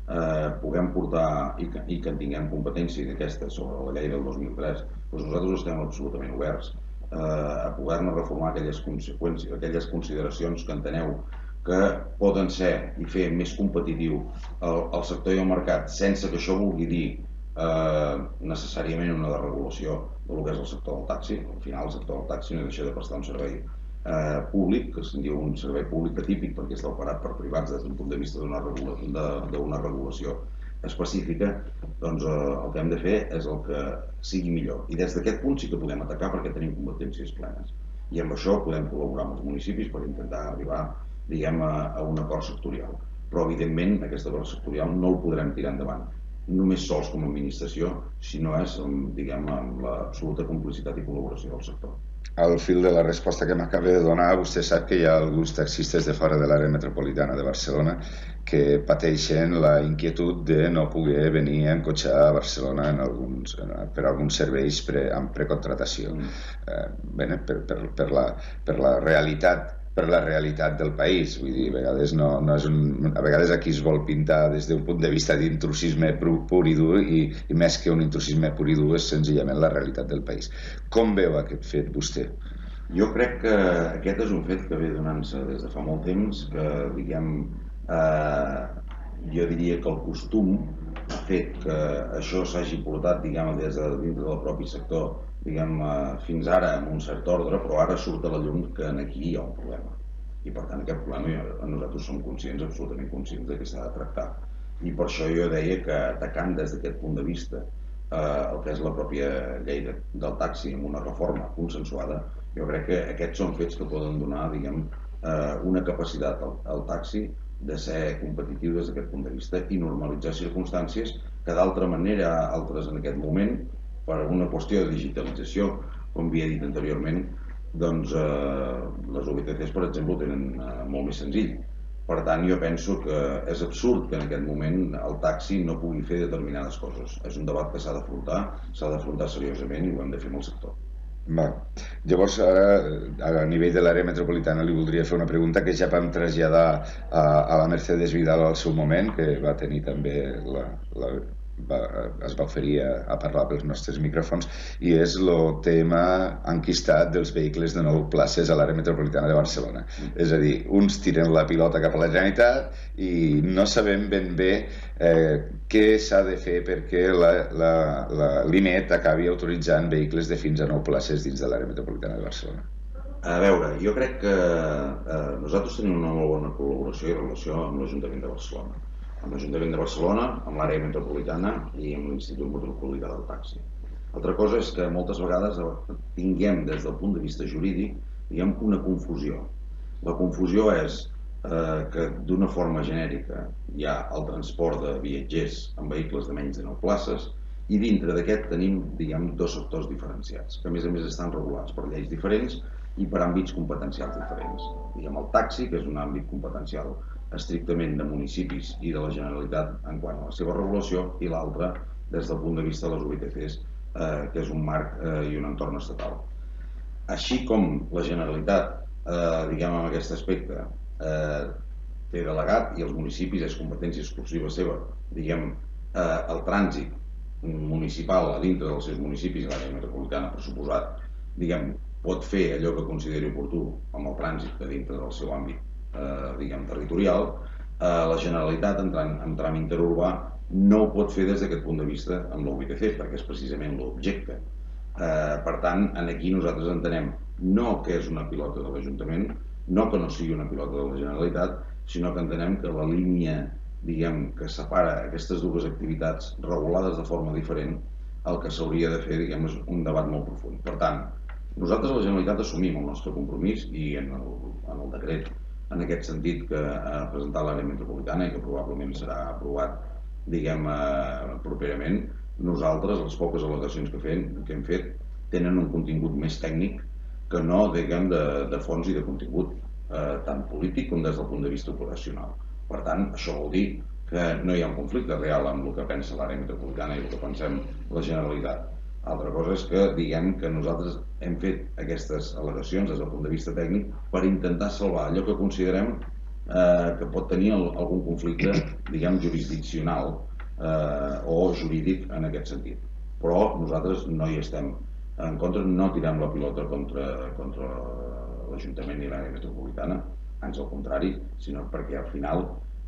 Speaker 4: eh, puguem portar i que, i que en tinguem competència d'aquesta sobre la llei del dos mil tres, doncs nosaltres estem absolutament oberts eh, a poder-ne reformar aquelles conseqüències, aquelles consideracions que enteneu que poden ser i fer més competitiu el, el sector i el mercat, sense que això vulgui dir eh, necessàriament una desregulació del que és el sector del taxi. Al final el sector del taxi no deixa de prestar un servei eh, públic, que se'n diu un servei públic atípic perquè està operat per privats des d'un punt de vista d'una regula, de, regulació específica. Doncs eh, el que hem de fer és el que sigui millor, i des d'aquest punt sí que podem atacar perquè tenim competències plenes, i amb això podem col·laborar amb els municipis per intentar arribar, diguem, a, a un acord sectorial. Però evidentment aquest acord sectorial no el podrem tirar endavant només sols com a administració, si no és, diguem, amb l'absoluta complicitat i col·laboració del sector.
Speaker 5: Al fil de la resposta que m'acaba de donar, vostè sap que hi ha alguns taxistes de fora de l'àrea metropolitana de Barcelona que pateixen la inquietud de no poder venir a encotxar a Barcelona en alguns, per alguns serveis pre, amb precontratació. Mm. Eh, bé, per, per, per, la, per la realitat per la realitat del país, vull dir, a vegades, no, no és un, a vegades aquí es vol pintar des d'un punt de vista d'intrusisme pur i dur, i, i més que un intrusisme pur i dur és senzillament la realitat del país. Com veu aquest fet vostè?
Speaker 4: Jo crec que aquest és un fet que ve donant-se des de fa molt temps, que, diguem, eh, jo diria que el costum ha fet que això s'hagi portat, diguem, des de dintre del propi sector, diguem, fins ara amb un cert ordre, però ara surt a la llum que aquí hi ha un problema. I per tant aquest problema nosaltres som conscients, absolutament conscients de que s'ha de tractar. I per això jo deia que atacant des d'aquest punt de vista eh, el que és la pròpia llei de, del taxi amb una reforma consensuada, jo crec que aquests són fets que poden donar, diguem, eh, una capacitat al, al taxi de ser competitiu des d'aquest punt de vista i normalitzar circumstàncies que d'altra manera altres en aquest moment, per una qüestió de digitalització, com havia dit anteriorment, doncs eh, les U B T Cs, per exemple, ho tenen eh, molt més senzill. Per tant, jo penso que és absurd que en aquest moment el taxi no pugui fer determinades coses. És un debat que s'ha d'afrontar, s'ha d'afrontar seriosament i ho hem de fer amb el sector.
Speaker 5: Va. Llavors, ara, a nivell de l'àrea metropolitana, li voldria fer una pregunta que ja vam traslladar a, a la Mercedes Vidal al seu moment, que va tenir també la... la Va, es va oferir a, a parlar pels nostres micròfons, i és el tema enquistat dels vehicles de nou places a l'àrea metropolitana de Barcelona. Mm. És a dir, uns tiren la pilota cap a la Generalitat i no sabem ben bé eh, què s'ha de fer perquè l'I N E T acabi autoritzant vehicles de fins a nou places dins de l'àrea metropolitana de Barcelona.
Speaker 4: A veure, jo crec que eh, nosaltres tenim una molt bona col·laboració i relació amb l'Ajuntament de Barcelona. amb l'Ajuntament de Barcelona, amb l'àrea metropolitana i amb l'Institut Metropolità del Taxi. Altra cosa és que moltes vegades tinguem des del punt de vista jurídic, diguem, una confusió. La confusió és eh, que d'una forma genèrica hi ha el transport de viatgers amb vehicles de menys de nou places i dintre d'aquest tenim, diguem, dos sectors diferenciats, que a més a més estan regulats per lleis diferents i per àmbits competencials diferents. Diguem, el taxi, que és un àmbit competencial estrictament de municipis i de la Generalitat en quant a la seva regulació, i l'altre des del punt de vista de les U B T Cs, eh, que és un marc eh, i un entorn estatal. Així com la Generalitat, eh, diguem, en aquest aspecte, eh, té delegat i els municipis és competència exclusiva seva, diguem, eh, el trànsit municipal a dintre dels seus municipis, l'àrea metropolitana, per suposat, diguem, pot fer allò que consideri oportú amb el trànsit a dintre del seu àmbit Eh, diguem, territorial, eh, la Generalitat en, en tram interurbà no ho pot fer des d'aquest punt de vista amb l'U B T C, perquè és precisament l'objecte. Eh, per tant, aquí nosaltres entenem no que és una pilota de l'Ajuntament, no que no sigui una pilota de la Generalitat, sinó que entenem que la línia, diguem, que separa aquestes dues activitats regulades de forma diferent, el que s'hauria de fer, diguem, és un debat molt profund. Per tant, nosaltres a la Generalitat assumim el nostre compromís i en el, en el decret en aquest sentit que ha presentat l'àrea metropolitana i que probablement serà aprovat, diguem, eh, properament, nosaltres, les poques al·legacions que, fem, que hem fet, tenen un contingut més tècnic que no, diguem, de, de fons i de contingut, eh, tant polític com des del punt de vista operacional. Per tant, això vol dir que no hi ha un conflicte real amb el que pensa l'àrea metropolitana i el que pensem la Generalitat. Altra cosa és que diguem que nosaltres hem fet aquestes al·legacions des del punt de vista tècnic per intentar salvar allò que considerem eh, que pot tenir el, algun conflicte, diguem, jurisdiccional eh, o jurídic en aquest sentit. Però nosaltres no hi estem en contra, no tirem la pilota contra, contra l'Ajuntament i l'àrea metropolitana, ans al contrari, sinó perquè al final,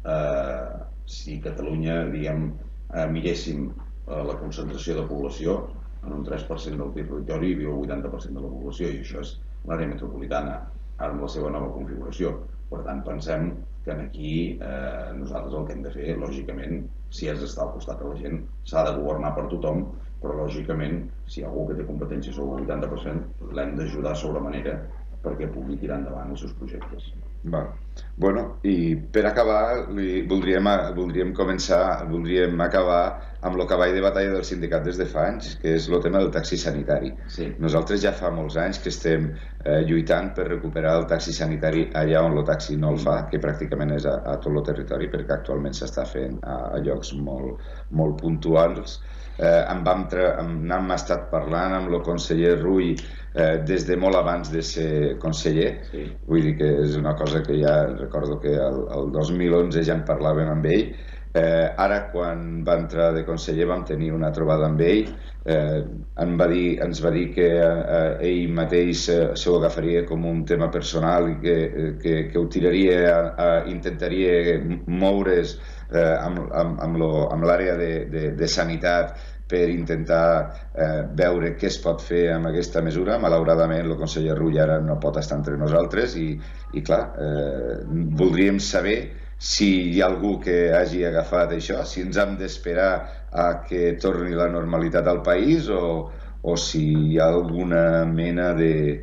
Speaker 4: eh, si Catalunya, diguem, eh, miréssim eh, la concentració de població, en un tres per cent del territori viu el vuitanta per cent de la població, i això és l'àrea metropolitana, ara amb la seva nova configuració. Per tant, pensem que aquí eh, nosaltres el que hem de fer, lògicament, si és estar al costat de la gent, s'ha de governar per tothom, però lògicament, si hi ha algú que té competència sobre el vuitanta per cent, l'hem d'ajudar sobre manera perquè pugui tirar endavant els seus projectes.
Speaker 5: Val. Bueno, i per acabar, li voldríem, voldríem començar, voldríem acabar amb el cavall de batalla del sindicat des de fa anys, que és el tema del taxi sanitari.
Speaker 4: Sí.
Speaker 5: Nosaltres ja fa molts anys que estem eh, lluitant per recuperar el taxi sanitari allà on el taxi no el fa, que pràcticament és a, a tot el territori, perquè actualment s'està fent a, a llocs molt, molt puntuals. Eh, en vam tra en, hem estat parlant amb el conseller Rull eh, des de molt abans de ser conseller.
Speaker 4: Sí.
Speaker 5: Vull dir que és una cosa que ja recordo que el, el dos mil onze ja en parlàvem amb ell. Eh, ara quan va entrar de conseller vam tenir una trobada amb ell. Eh, en va dir, ens va dir que eh, ell mateix eh, s'ho agafaria com un tema personal i que, que, que ho tiraria, a, a, intentaria moure's eh, amb, amb, amb, lo, amb l'àrea de, de, de sanitat per intentar eh, veure què es pot fer amb aquesta mesura. Malauradament el conseller Rull ara no pot estar entre nosaltres i, i clar, eh, voldríem saber si hi ha algú que hagi agafat això, si ens hem d'esperar a que torni la normalitat al país o, o si hi ha alguna mena de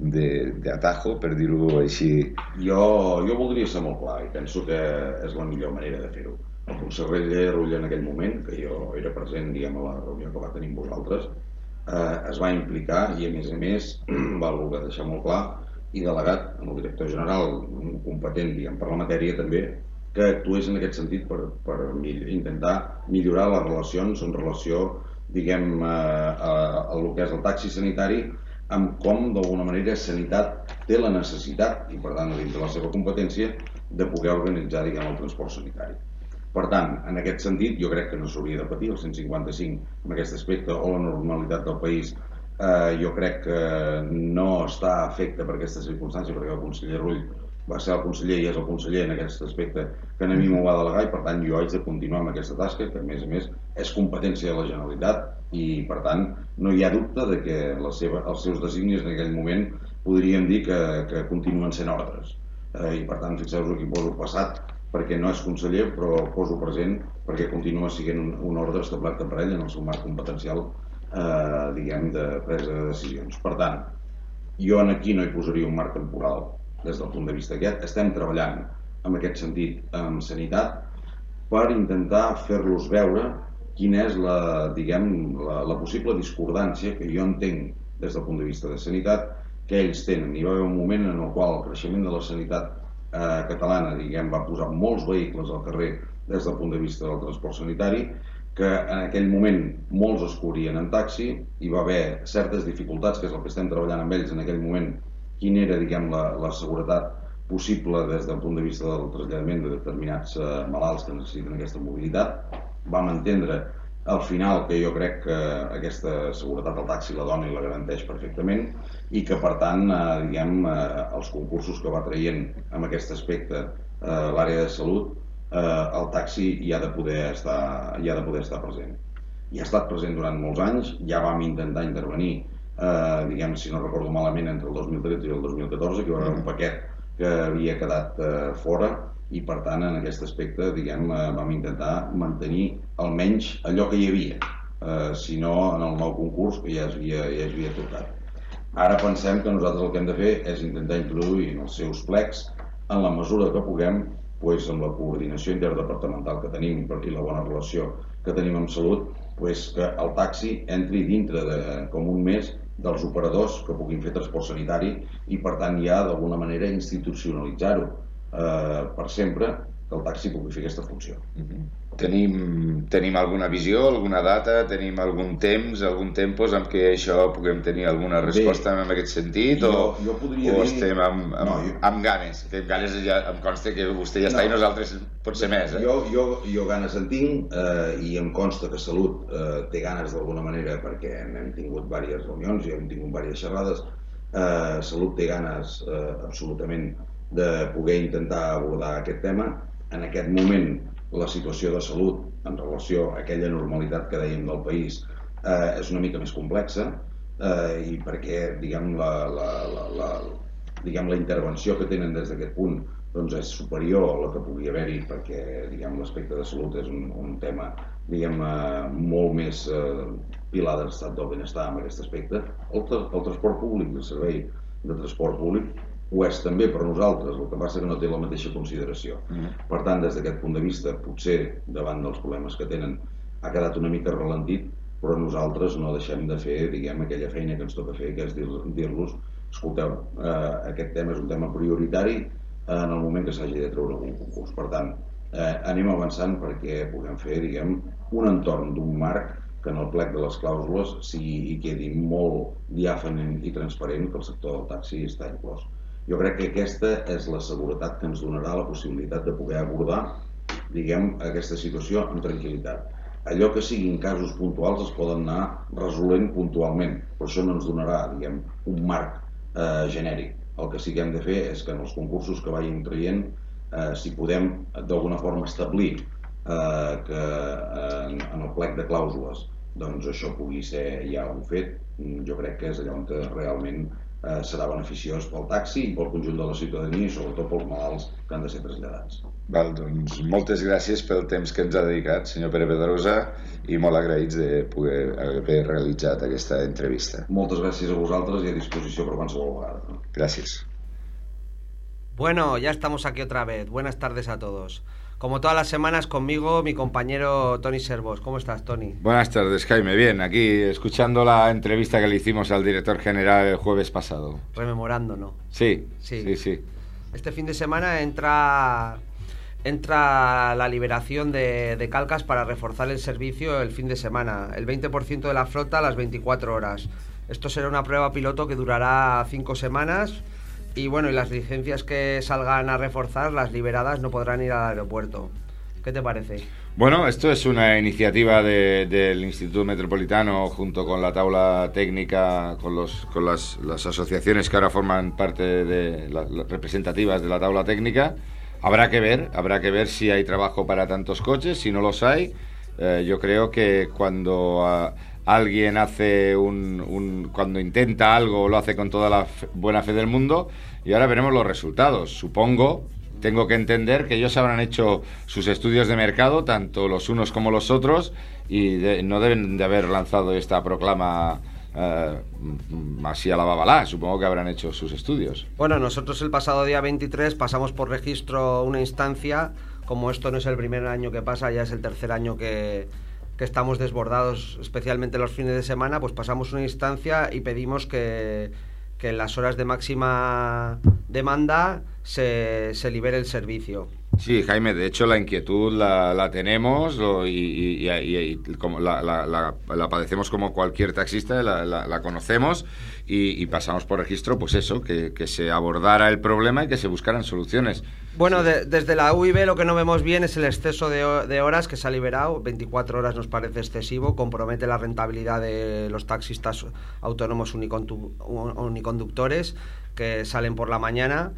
Speaker 5: d'atajo, per dir-ho així.
Speaker 4: Jo, jo voldria ser molt clar i penso que és la millor manera de fer-ho. El conseller Rull en aquell moment, que jo era present, diguem, a la reunió que va tenir amb vosaltres, eh, es va implicar i a més a més va voler deixar molt clar i delegat en el director general competent, diguem, per la matèria també, que actués en aquest sentit per, per intentar millorar les relacions en relació, diguem, a, a, a el que és el taxi sanitari, amb com d'alguna manera Sanitat té la necessitat, i per tant dins de la seva competència, de poder organitzar, diguem, el transport sanitari. Per tant, en aquest sentit, jo crec que no s'hauria de patir el cent cinquanta-cinc en aquest aspecte o la normalitat del país. Eh, jo crec que no està afecte per aquesta circumstància, perquè el conseller Rull va ser el conseller i és el conseller en aquest aspecte que a mi m'ho va delegar i per tant jo haig de continuar amb aquesta tasca, que a més a més és competència de la Generalitat i per tant no hi ha dubte de que la seva, els seus designis en aquell moment podríem dir que, que continuen sent ordres. Eh, I per tant, fixeu-vos aquí poso passat perquè no és conseller, però poso present perquè continua sent un, un ordre establert per ell en el seu marc competencial, eh, diguem, de presa de decisions. Per tant, jo aquí no hi posaria un marc temporal des del punt de vista aquest. Estem treballant en aquest sentit amb Sanitat per intentar fer-los veure quina és la, diguem, la, la possible discordància que jo entenc des del punt de vista de Sanitat que ells tenen. Hi va haver un moment en el qual el creixement de la sanitat eh, catalana, diguem, va posar molts vehicles al carrer des del punt de vista del transport sanitari, que en aquell moment molts es corrien en taxi, hi va haver certes dificultats, que és el que estem treballant amb ells en aquell moment, quina era, diguem, la, la seguretat possible des del punt de vista del traslladament de determinats eh, malalts que necessiten aquesta mobilitat. Vam entendre al final que jo crec que aquesta seguretat al taxi la dona i la garanteix perfectament i que per tant, eh, diguem, eh, els concursos que va traient en aquest aspecte eh, l'àrea de salut, eh, el taxi hi ha de poder estar, hi ha de poder estar present. Hi ha estat present durant molts anys, ja vam intentar intervenir Eh, diguem, si no recordo malament, entre el dos mil tretze i el dos mil catorze, que hi va haver un paquet que havia quedat eh, fora i per tant en aquest aspecte, diguem, eh, vam intentar mantenir almenys allò que hi havia, eh, si no en el nou concurs que ja es havia, ja es havia tocat. Ara pensem que nosaltres el que hem de fer és intentar introduir en els seus plecs, en la mesura que puguem, pues, amb la coordinació interdepartamental que tenim i la bona relació que tenim amb Salut, pues, que el taxi entri dintre de, com un mes dels operadors que puguin fer transport sanitari i per tant ja d'alguna manera institucionalitzar-ho eh, per sempre que el taxi pugui fer aquesta funció.
Speaker 5: Uh-huh. Tenim, tenim alguna visió, alguna data, tenim algun temps, algun tempos en què això puguem tenir alguna resposta Bé, en aquest sentit jo, o,
Speaker 4: jo
Speaker 5: o
Speaker 4: dir...
Speaker 5: estem amb, amb, no, jo... amb ganes? Que amb ganes ja em consta que vostè ja no, està i nosaltres potser més. Eh?
Speaker 4: Jo, jo, jo ganes en tinc eh, i em consta que Salut eh, té ganes d'alguna manera perquè hem tingut diverses reunions i hem tingut diverses xerrades. Eh, Salut té ganes eh, absolutament de poder intentar abordar aquest tema. En aquest moment la situació de salut en relació a aquella normalitat que dèiem del país eh, és una mica més complexa eh, i perquè diguem, la, la, la, la, diguem, la intervenció que tenen des d'aquest punt doncs, és superior a la que pugui haver-hi perquè diguem, l'aspecte de salut és un, un tema diguem, eh, molt més eh, pilar de l'estat del benestar en aquest aspecte. El, el transport públic, el servei de transport públic ho és també per nosaltres, el que passa que no té la mateixa consideració. Mm. Per tant, des d'aquest punt de vista, potser davant dels problemes que tenen ha quedat una mica ralentit, però nosaltres no deixem de fer, diguem, aquella feina que ens toca fer, que és dir-los, escolteu, eh, aquest tema és un tema prioritari en el moment que s'hagi de treure algun concurs. Per tant, eh, anem avançant perquè puguem fer, diguem, un entorn d'un marc que en el plec de les clàusules sigui i quedi molt diàfan i transparent que el sector del taxi està inclòs. Jo crec que aquesta és la seguretat que ens donarà la possibilitat de poder abordar, diguem, aquesta situació amb tranquil·litat. Allò que siguin casos puntuals es poden anar resolent puntualment, però això no ens donarà, diguem, un marc eh, genèric. El que sí que hem de fer és que en els concursos que vagin traient, eh, si podem d'alguna forma establir eh, que eh, en el plec de clàusules doncs això pugui ser ja un fet, jo crec que és allà on realment Eh, serà beneficiós pel taxi i pel conjunt de la ciutadania i sobretot pels malalts que han de ser traslladats.
Speaker 5: Val, doncs moltes gràcies pel temps que ens ha dedicat, senyor Pere Pedrosa, i molt agraïts de poder haver realitzat aquesta entrevista.
Speaker 4: Moltes gràcies a vosaltres i a disposició per qualsevol vegada.
Speaker 5: Gràcies.
Speaker 3: Bueno, ya estamos aquí otra vez. Buenas tardes a todos. Como todas las semanas conmigo, mi compañero Tony Servos. ¿Cómo estás, Tony?
Speaker 5: Buenas tardes, Jaime. Bien, aquí escuchando la entrevista que le hicimos al director general el jueves pasado.
Speaker 3: Rememorando, ¿no?
Speaker 5: Sí,
Speaker 3: sí,
Speaker 5: sí, sí.
Speaker 3: Este fin de semana entra, entra la liberación de, de Calcas para reforzar el servicio el fin de semana. El veinte por ciento de la flota a las veinticuatro horas. Esto será una prueba piloto que durará cinco semanas. Y bueno, y las licencias que salgan a reforzar, las liberadas, no podrán ir al aeropuerto. ¿Qué te parece?
Speaker 5: Bueno, esto es una iniciativa de, del Instituto Metropolitano junto con la tabla técnica, con, los, con las, las asociaciones que ahora forman parte de las, las representativas de la tabla técnica. Habrá que ver, habrá que ver si hay trabajo para tantos coches, si no los hay. Eh, yo creo que cuando uh, alguien hace un, un... cuando intenta algo lo hace con toda la fe, buena fe del mundo, y ahora veremos los resultados. Supongo, tengo que entender que ellos habrán hecho sus estudios de mercado, tanto los unos como los otros, y de, no deben de haber lanzado esta proclama eh, así a la babalá. Supongo que habrán hecho sus estudios.
Speaker 3: Bueno, nosotros el pasado día veintitrés pasamos por registro una instancia. Como esto no es el primer año que pasa, ya es el tercer año que, que estamos desbordados, especialmente los fines de semana, pues pasamos una instancia y pedimos que, que en las horas de máxima demanda se, se libere el servicio.
Speaker 5: Sí, Jaime, de hecho la inquietud la, la tenemos lo, y, y, y, y como la, la, la, la padecemos como cualquier taxista, la, la, la conocemos y, y pasamos por registro, pues eso, que, que se abordara el problema y que se buscaran soluciones.
Speaker 3: Bueno, de, desde la U I B lo que no vemos bien es el exceso de, de horas que se ha liberado. veinticuatro horas nos parece excesivo, compromete la rentabilidad de los taxistas autónomos uniconductores que salen por la mañana.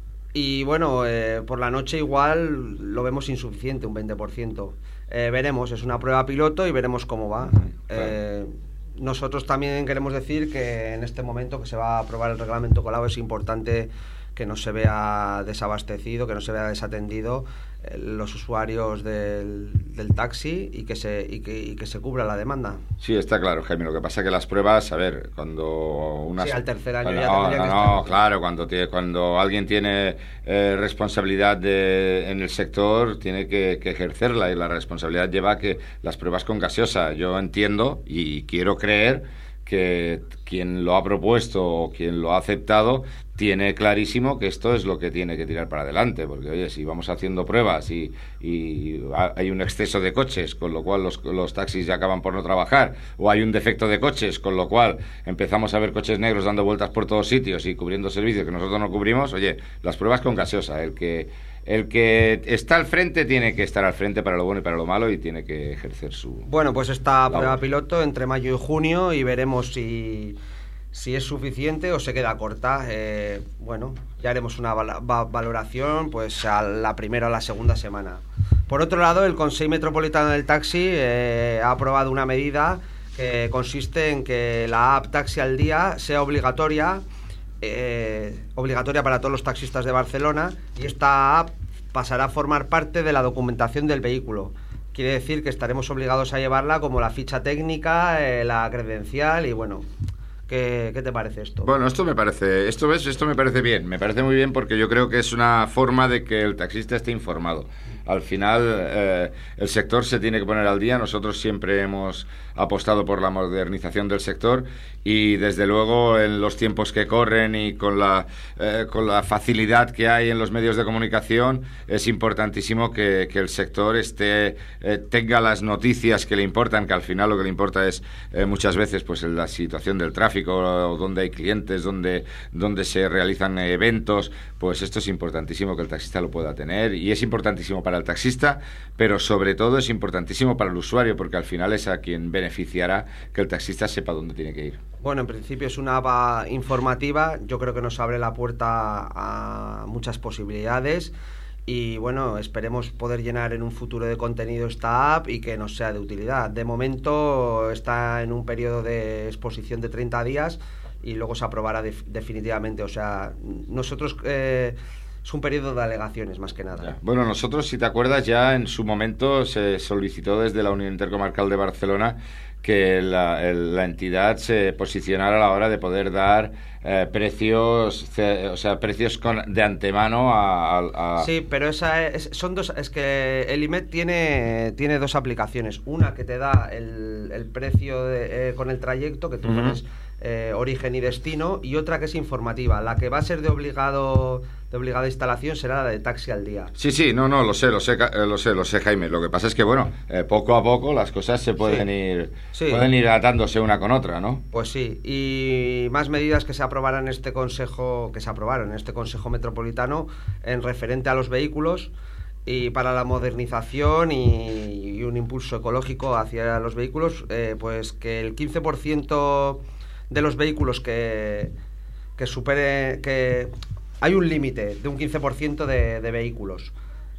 Speaker 3: Y bueno, eh, por la noche igual lo vemos insuficiente, un veinte por ciento. Eh, veremos, es una prueba piloto y veremos cómo va. Eh, nosotros también queremos decir que en este momento que se va a aprobar el reglamento Colau es importante que no se vea desabastecido, que no se vea desatendido eh, los usuarios del, del taxi y que, se, y, que, y que se cubra la demanda.
Speaker 5: Sí, está claro, Jaime. Lo que pasa es que las pruebas, a ver, cuando una...
Speaker 3: Sí, al tercer año
Speaker 5: cuando,
Speaker 3: ya
Speaker 5: no,
Speaker 3: tendría
Speaker 5: no,
Speaker 3: que
Speaker 5: no,
Speaker 3: estar...
Speaker 5: claro, cuando, tiene, cuando alguien tiene eh, responsabilidad de, en el sector, tiene que, que ejercerla, y la responsabilidad lleva a que las pruebas con gaseosa. Yo entiendo y quiero creer que quien lo ha propuesto o quien lo ha aceptado
Speaker 6: tiene clarísimo que esto es lo que tiene que tirar para adelante, porque oye, si vamos haciendo pruebas y, y hay un exceso de coches, con lo cual los, los taxis ya acaban por no trabajar, o hay un defecto de coches, con lo cual empezamos a ver coches negros dando vueltas por todos sitios y cubriendo servicios que nosotros no cubrimos, oye, las pruebas con gaseosa, el que el que está al frente tiene que estar al frente para lo bueno y para lo malo y tiene que ejercer su...
Speaker 7: Bueno, pues esta prueba piloto entre mayo y junio y veremos si... si es suficiente o se queda corta. Eh, bueno, ya haremos una val- va- valoración pues a la primera o la segunda semana. Por otro lado, el Consejo Metropolitano del Taxi eh, ha aprobado una medida que consiste en que la app Taxi al Día sea obligatoria, eh, obligatoria para todos los taxistas de Barcelona, y esta app pasará a formar parte de la documentación del vehículo. Quiere decir que estaremos obligados a llevarla como la ficha técnica, eh, la credencial y bueno... ¿Qué, ¿Qué te parece esto?
Speaker 6: Bueno, esto me parece, esto ves, esto me parece bien, me parece muy bien porque yo creo que es una forma de que el taxista esté informado. Al final, eh, el sector se tiene que poner al día. Nosotros siempre hemos apostado por la modernización del sector y, desde luego, en los tiempos que corren y con la, eh, con la facilidad que hay en los medios de comunicación, es importantísimo que, que el sector esté, eh, tenga las noticias que le importan, que al final lo que le importa es eh, muchas veces pues la situación del tráfico, o donde hay clientes, donde, donde se realizan eventos. Pues esto es importantísimo que el taxista lo pueda tener, y es importantísimo para el taxista, pero sobre todo es importantísimo para el usuario, porque al final es a quien beneficiará que el taxista sepa dónde tiene que ir.
Speaker 7: Bueno, en principio es una app informativa, yo creo que nos abre la puerta a muchas posibilidades y bueno, esperemos poder llenar en un futuro de contenido esta app y que nos sea de utilidad. De momento está en un periodo de exposición de treinta días y luego se aprobará de, definitivamente, o sea, nosotros... Eh, es un periodo de alegaciones, más que nada.
Speaker 6: Ya. Bueno, nosotros, si te acuerdas, ya en su momento se solicitó desde la Unión Intercomarcal de Barcelona que la, el, la entidad se posicionara a la hora de poder dar eh, precios, ce, o sea, precios con, de antemano a, a, a...
Speaker 7: Sí, pero esa es, son dos, es que el I M E T tiene, tiene dos aplicaciones. Una que te da el, el precio de, eh, con el trayecto, que tú uh-huh. pones eh, origen y destino, y otra que es informativa. La que va a ser de obligado... de obligada instalación será la de Taxi al Día.
Speaker 6: Sí, sí, no, no, lo sé, lo sé, lo sé, lo sé, Jaime. Lo que pasa es que, bueno, eh, poco a poco las cosas se pueden sí. ir sí. pueden ir atándose una con otra, ¿no?
Speaker 7: Pues sí, y más medidas que se aprobarán en este consejo, que se aprobaron en este Consejo Metropolitano en referente a los vehículos y para la modernización y, y un impulso ecológico hacia los vehículos, eh, pues que el quince por ciento de los vehículos que, que supere... que hay un límite de un quince por ciento de, de vehículos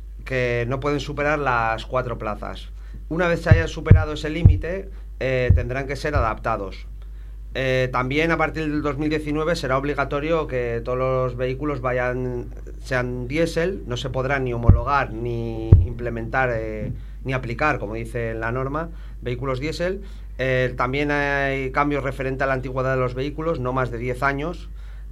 Speaker 7: que no pueden superar las cuatro plazas. Una vez se haya superado ese límite, eh, tendrán que ser adaptados. Eh, también a partir del dos mil diecinueve será obligatorio que todos los vehículos vayan sean diésel, no se podrán ni homologar ni implementar eh, ni aplicar, como dice la norma, vehículos diésel. Eh, también hay cambios referente a la antigüedad de los vehículos, no más de diez años.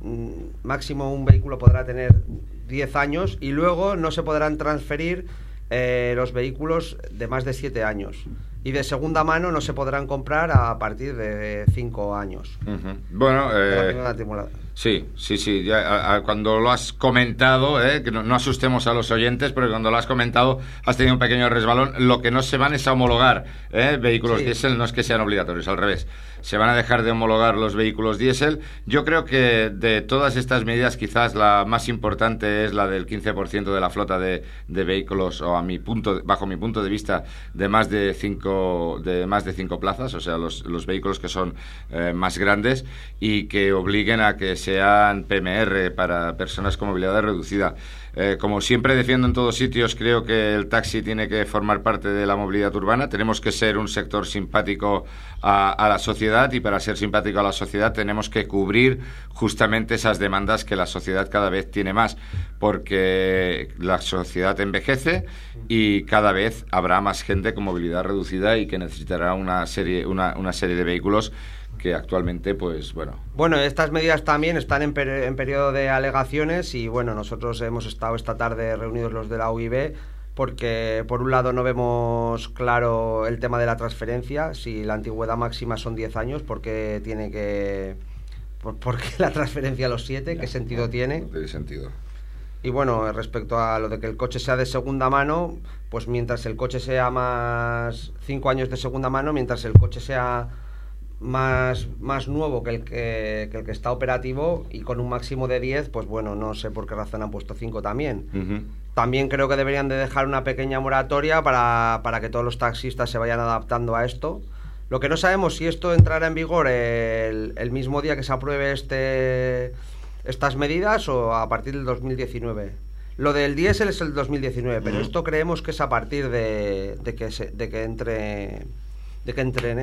Speaker 7: Máximo un vehículo podrá tener diez años y luego no se podrán transferir eh, los vehículos de más de siete años. Y de segunda mano no se podrán comprar a partir de cinco años.
Speaker 6: Uh-huh. Bueno, eh, sí, sí, sí. Ya, a, a, cuando lo has comentado, eh, que no, no asustemos a los oyentes, pero cuando lo has comentado has tenido un pequeño resbalón. Lo que no se van es a homologar eh, vehículos sí. diésel, no es que sean obligatorios, al revés. Se van a dejar de homologar los vehículos diésel. Yo creo que de todas estas medidas quizás la más importante es la del quince por ciento de la flota de, de vehículos, o a mi punto, bajo mi punto de vista, de más de cinco, de más de cinco plazas, o sea, los, los vehículos que son eh, más grandes y que obliguen a que sean P M R para personas con movilidad reducida. Eh, como siempre defiendo en todos sitios, creo que el taxi tiene que formar parte de la movilidad urbana. Tenemos que ser un sector simpático a, a la sociedad, y para ser simpático a la sociedad tenemos que cubrir justamente esas demandas que la sociedad cada vez tiene más, porque la sociedad envejece y cada vez habrá más gente con movilidad reducida y que necesitará una serie, una, una serie de vehículos que actualmente, pues, bueno...
Speaker 7: Bueno, estas medidas también están en, per en periodo de alegaciones y, bueno, nosotros hemos estado esta tarde reunidos los de la U I B porque, por un lado, no vemos claro el tema de la transferencia, si la antigüedad máxima son diez años, porque tiene que... ¿Por, ¿Por qué la transferencia a los siete? ¿Qué sentido tiene?
Speaker 6: No tiene sentido.
Speaker 7: Y bueno, respecto a lo de que el coche sea de segunda mano, pues mientras el coche sea más cinco años de segunda mano, mientras el coche sea más, más nuevo que el que, que el que está operativo y con un máximo de diez, pues bueno, no sé por qué razón han puesto cinco también.
Speaker 6: Uh-huh.
Speaker 7: También creo que deberían de dejar una pequeña moratoria para, para que todos los taxistas se vayan adaptando a esto. Lo que no sabemos si esto entrará en vigor el, el mismo día que se apruebe este... estas medidas o a partir del dos mil diecinueve. Lo del diésel es el dos mil diecinueve, pero esto creemos que es a partir de, de que se, de que entre de que entre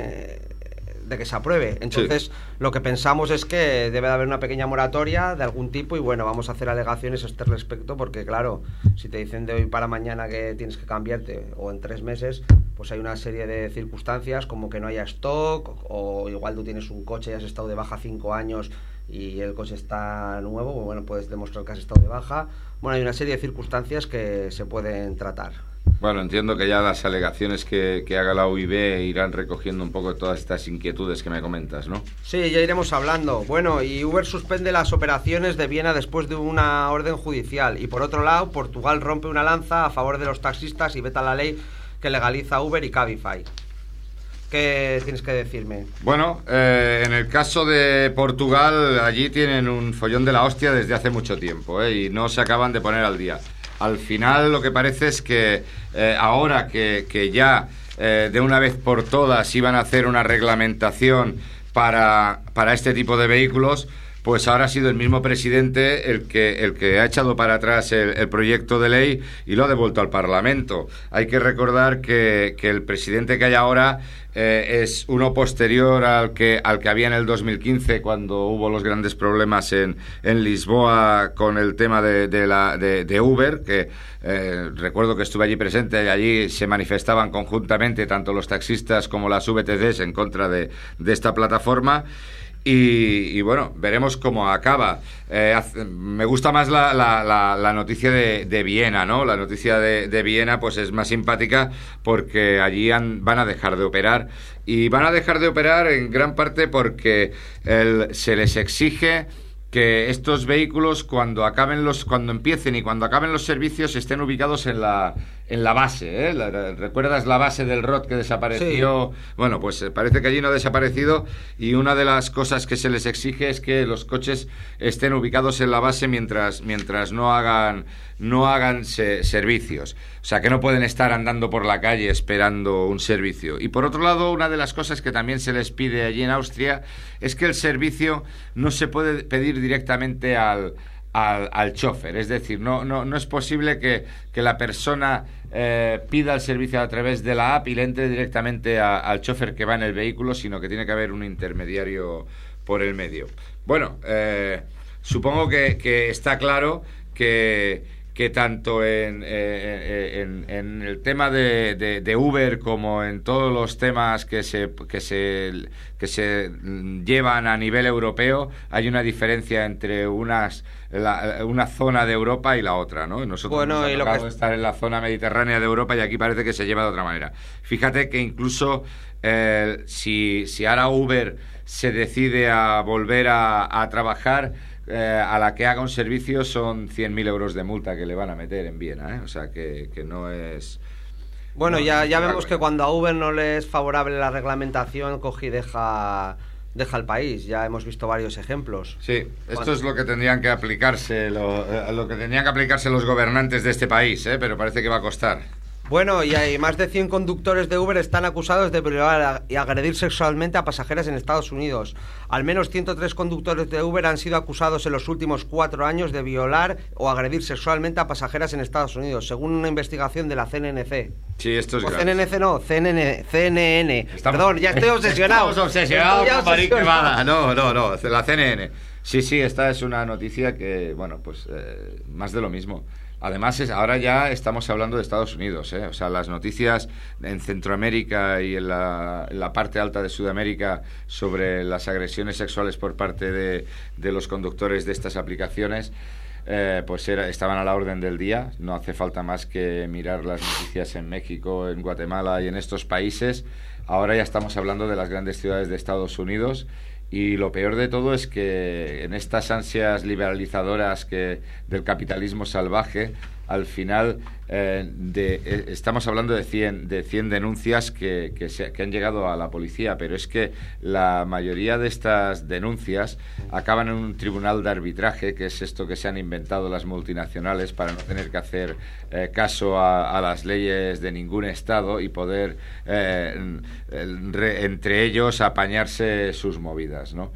Speaker 7: de que se apruebe. Entonces, sí. Lo que pensamos es que debe de haber una pequeña moratoria de algún tipo y bueno, vamos a hacer alegaciones a este respecto porque claro, si te dicen de hoy para mañana que tienes que cambiarte o en tres meses, pues hay una serie de circunstancias como que no haya stock o igual tú tienes un coche y has estado de baja cinco años y el coche está nuevo, bueno, puedes demostrar que has estado de baja. Bueno, hay una serie de circunstancias que se pueden tratar.
Speaker 6: Bueno, entiendo que ya las alegaciones que, que haga la U I B irán recogiendo un poco todas estas inquietudes que me comentas, ¿no?
Speaker 7: Sí, ya iremos hablando. Bueno, y Uber suspende las operaciones de Viena después de una orden judicial. Y por otro lado, Portugal rompe una lanza a favor de los taxistas y veta la ley que legaliza Uber y Cabify. ¿Qué tienes que decirme?
Speaker 6: Bueno, eh, en el caso de Portugal, allí tienen un follón de la hostia desde hace mucho tiempo, ¿eh? Y no se acaban de poner al día. Al final lo que parece es que eh, ahora que, que ya eh, de una vez por todas iban a hacer una reglamentación para, para este tipo de vehículos, pues ahora ha sido el mismo presidente el que, el que ha echado para atrás el, el proyecto de ley y lo ha devuelto al Parlamento. Hay que recordar que, que el presidente que hay ahora eh, es uno posterior al que, al que había en el dos mil quince, cuando hubo los grandes problemas en, en Lisboa con el tema de, de, la, de, de Uber, que eh, recuerdo que estuve allí presente y allí se manifestaban conjuntamente tanto los taxistas como las V T Cs en contra de, de esta plataforma. Y, y bueno, veremos cómo acaba. Eh, hace, me gusta más la, la, la, la noticia de, de Viena, ¿no? La noticia de, de Viena pues es más simpática porque allí han, van a dejar de operar y van a dejar de operar en gran parte porque el, se les exige que estos vehículos cuando acaben los cuando empiecen y cuando acaben los servicios estén ubicados en la en la base, ¿eh? La, ¿recuerdas la base del R O T que desapareció? Sí. Bueno, pues parece que allí no ha desaparecido y una de las cosas que se les exige es que los coches estén ubicados en la base mientras mientras no hagan no hagan se, servicios. O sea, que no pueden estar andando por la calle esperando un servicio. Y por otro lado, una de las cosas que también se les pide allí en Austria es que el servicio no se puede pedir directamente al Al, al chofer, es decir, no, no, no es posible que, que la persona eh, pida el servicio a través de la app y le entre directamente a, al chofer que va en el vehículo, sino que tiene que haber un intermediario por el medio. Bueno, eh, supongo que, que está claro que que tanto en, eh, en, en el tema de, de, de Uber como en todos los temas que se, que, se, que se llevan a nivel europeo hay una diferencia entre unas la, una zona de Europa y la otra, ¿no? Nosotros
Speaker 7: bueno,
Speaker 6: nos ha
Speaker 7: y
Speaker 6: tocado
Speaker 7: lo que...
Speaker 6: estar en la zona mediterránea de Europa y aquí parece que se lleva de otra manera. Fíjate que incluso eh, si, si ahora Uber se decide a volver a, a trabajar, Eh, a la que haga un servicio son cien mil euros de multa que le van a meter en Viena, ¿eh? O sea que, que no es...
Speaker 7: Bueno,
Speaker 6: no,
Speaker 7: ya,
Speaker 6: no
Speaker 7: ya vemos que cuando a Uber no le es favorable la reglamentación, coge y deja, deja el país. Ya hemos visto varios ejemplos.
Speaker 6: Sí, esto cuando... es lo que tendrían que aplicarse, lo, lo que tendrían que aplicarse los gobernantes de este país, ¿eh? Pero parece que va a costar.
Speaker 7: Bueno, y hay más de cien conductores de Uber están acusados de violar y agredir sexualmente a pasajeras en Estados Unidos. Al menos ciento tres conductores de Uber han sido acusados en los últimos cuatro años de violar o agredir sexualmente a pasajeras en Estados Unidos, según una investigación de la C N N C.
Speaker 6: Sí, esto es
Speaker 7: o
Speaker 6: grave.
Speaker 7: C N N C no, C N N, C N N.
Speaker 6: Estamos,
Speaker 7: Perdón, ya estoy obsesionado.
Speaker 6: Estamos obsesionados con Marín Quemada. No, no, no, la C N N. Sí, sí, esta es una noticia que, bueno, pues eh, más de lo mismo. Además, es, ahora ya estamos hablando de Estados Unidos, ¿eh? O sea, las noticias en Centroamérica y en la, en la parte alta de Sudamérica sobre las agresiones sexuales por parte de, de los conductores de estas aplicaciones, eh, pues era, estaban a la orden del día. No hace falta más que mirar las noticias en México, en Guatemala y en estos países. Ahora ya estamos hablando de las grandes ciudades de Estados Unidos Y lo peor de todo es que en estas ansias liberalizadoras que del capitalismo salvaje, al final eh, de, eh, estamos hablando de cien, de cien denuncias que, que, se, que han llegado a la policía, pero es que la mayoría de estas denuncias acaban en un tribunal de arbitraje, que es esto que se han inventado las multinacionales para no tener que hacer eh, caso a, a las leyes de ningún Estado y poder eh, re, entre ellos apañarse sus movidas, ¿no?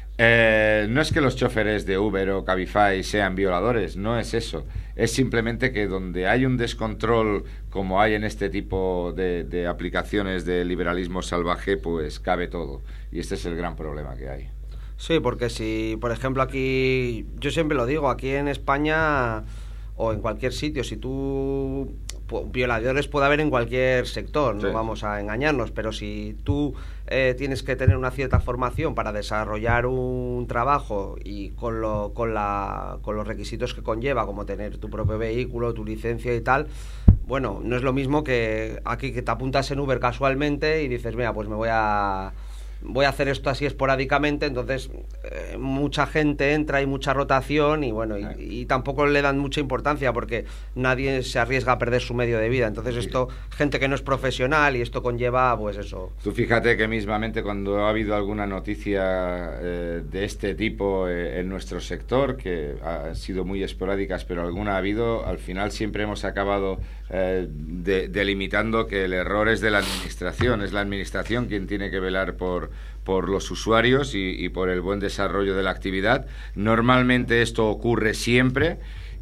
Speaker 6: Eh, no es que los choferes de Uber o Cabify sean violadores, no es eso. Es simplemente que donde hay un descontrol como hay en este tipo de, de aplicaciones de liberalismo salvaje, pues cabe todo. Y este es el gran problema que hay.
Speaker 7: Sí, porque si, por ejemplo, aquí, yo siempre lo digo, aquí en España o en cualquier sitio, si tú... violadores puede haber en cualquier sector, no sí. vamos a engañarnos, pero si tú eh, tienes que tener una cierta formación para desarrollar un trabajo y con, lo, con, la, con los requisitos que conlleva, como tener tu propio vehículo, tu licencia y tal, bueno, no es lo mismo que aquí que te apuntas en Uber casualmente y dices, mira, pues me voy a... voy a hacer esto así esporádicamente, entonces eh, mucha gente entra y mucha rotación y bueno, y, y tampoco le dan mucha importancia porque nadie se arriesga a perder su medio de vida, entonces esto, gente que no es profesional y esto conlleva pues eso.
Speaker 6: Tú fíjate que mismamente cuando ha habido alguna noticia eh, de este tipo eh, en nuestro sector, que han sido muy esporádicas, pero alguna ha habido, al final siempre hemos acabado eh, de, delimitando que el error es de la administración, es la administración quien tiene que velar por por los usuarios y, y por el buen desarrollo de la actividad. Normalmente esto ocurre siempre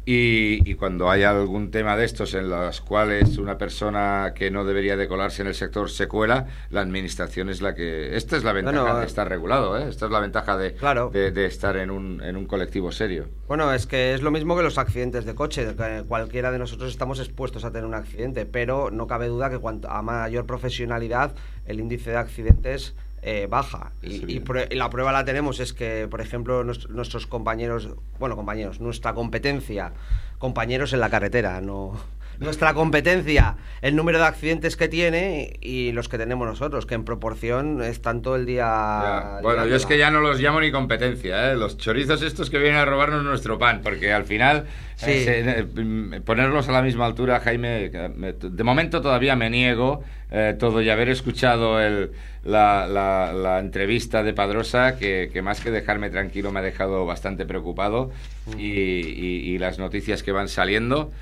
Speaker 6: y, y cuando hay algún tema de estos en los cuales una persona que no debería de colarse en el sector se cuela, la administración es la que... Esta es la ventaja bueno, de estar regulado, ¿eh? Esta es la ventaja de,
Speaker 7: claro.
Speaker 6: de, de estar en un, en un colectivo serio.
Speaker 7: Bueno, es que es lo mismo que los accidentes de coche. Cualquiera de nosotros estamos expuestos a tener un accidente, pero no cabe duda que cuanto a mayor profesionalidad el índice de accidentes Eh, baja y, sí, y, y la prueba la tenemos es que, por ejemplo, nos, nuestros compañeros, bueno, compañeros, nuestra competencia, compañeros en la carretera, no nuestra competencia, el número de accidentes que tiene y los que tenemos nosotros, que en proporción están todo el día...
Speaker 6: Ya. Bueno, yo es que ya no los llamo ni competencia, ¿eh? Los chorizos estos que vienen a robarnos nuestro pan, porque al final sí. eh, se, eh, ponerlos a la misma altura, Jaime, de momento todavía me niego, eh, todo y haber escuchado el, la, la, la entrevista de Padrosa, que, que más que dejarme tranquilo me ha dejado bastante preocupado, mm. y, y, y las noticias que van saliendo...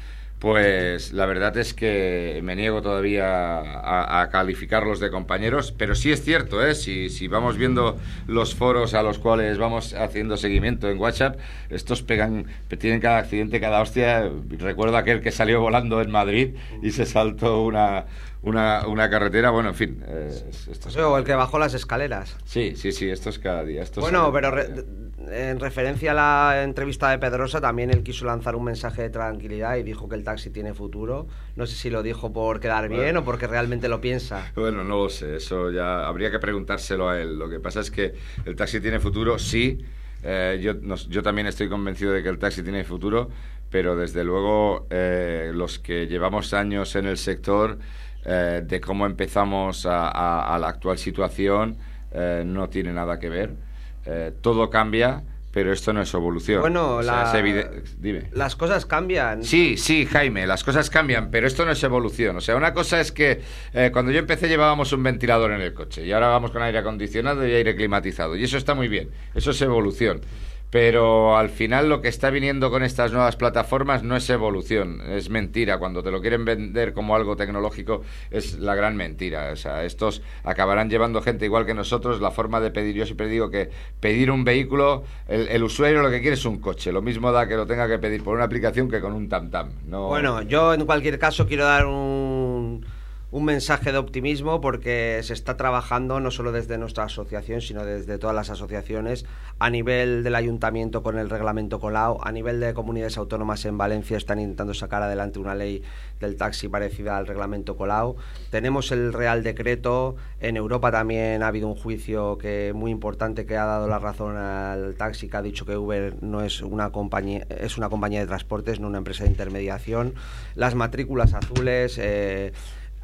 Speaker 6: Pues la verdad es que me niego todavía a, a calificarlos de compañeros, pero sí es cierto, ¿eh? Si, si vamos viendo los foros a los cuales vamos haciendo seguimiento en WhatsApp, estos pegan, tienen cada accidente, cada hostia. Recuerdo aquel que salió volando en Madrid y se saltó una... Una, una carretera, bueno, en fin. Eh,
Speaker 7: esto es o el que bajó las escaleras.
Speaker 6: Sí, sí, sí, esto es cada día. Esto
Speaker 7: bueno,
Speaker 6: es
Speaker 7: pero re, en referencia a la entrevista de Pedrosa, también él quiso lanzar un mensaje de tranquilidad y dijo que el taxi tiene futuro. No sé si lo dijo por quedar bien bueno, o porque realmente lo piensa.
Speaker 6: Bueno, no lo sé, eso ya habría que preguntárselo a él. Lo que pasa es que el taxi tiene futuro, sí. Eh, yo, nos, yo también estoy convencido de que el taxi tiene futuro, pero desde luego eh, los que llevamos años en el sector... Eh, de cómo empezamos a, a, a la actual situación eh, no tiene nada que ver. Eh, todo cambia, pero esto no es evolución.
Speaker 7: Bueno,
Speaker 6: o
Speaker 7: sea,
Speaker 6: la... es evide... Dime.
Speaker 7: Las cosas cambian.
Speaker 6: Sí, sí, Jaime, las cosas cambian, pero esto no es evolución. O sea, una cosa es que eh, cuando yo empecé llevábamos un ventilador en el coche y ahora vamos con aire acondicionado y aire climatizado. Y eso está muy bien, eso es evolución. Pero al final lo que está viniendo con estas nuevas plataformas no es evolución, es mentira. Cuando te lo quieren vender como algo tecnológico es la gran mentira. O sea, estos acabarán llevando gente igual que nosotros. La forma de pedir, yo siempre digo que pedir un vehículo, el, el usuario lo que quiere es un coche. Lo mismo da que lo tenga que pedir por una aplicación que con un tam-tam. No...
Speaker 7: Bueno, yo en cualquier caso quiero dar un... un mensaje de optimismo porque se está trabajando no solo desde nuestra asociación sino desde todas las asociaciones a nivel del ayuntamiento con el reglamento Colau, a nivel de comunidades autónomas en Valencia están intentando sacar adelante una ley del taxi parecida al reglamento Colau, tenemos el Real Decreto, en Europa también ha habido un juicio que muy importante que ha dado la razón al taxi, que ha dicho que Uber no es una compañía, es una compañía de transportes, no una empresa de intermediación, las matrículas azules, eh,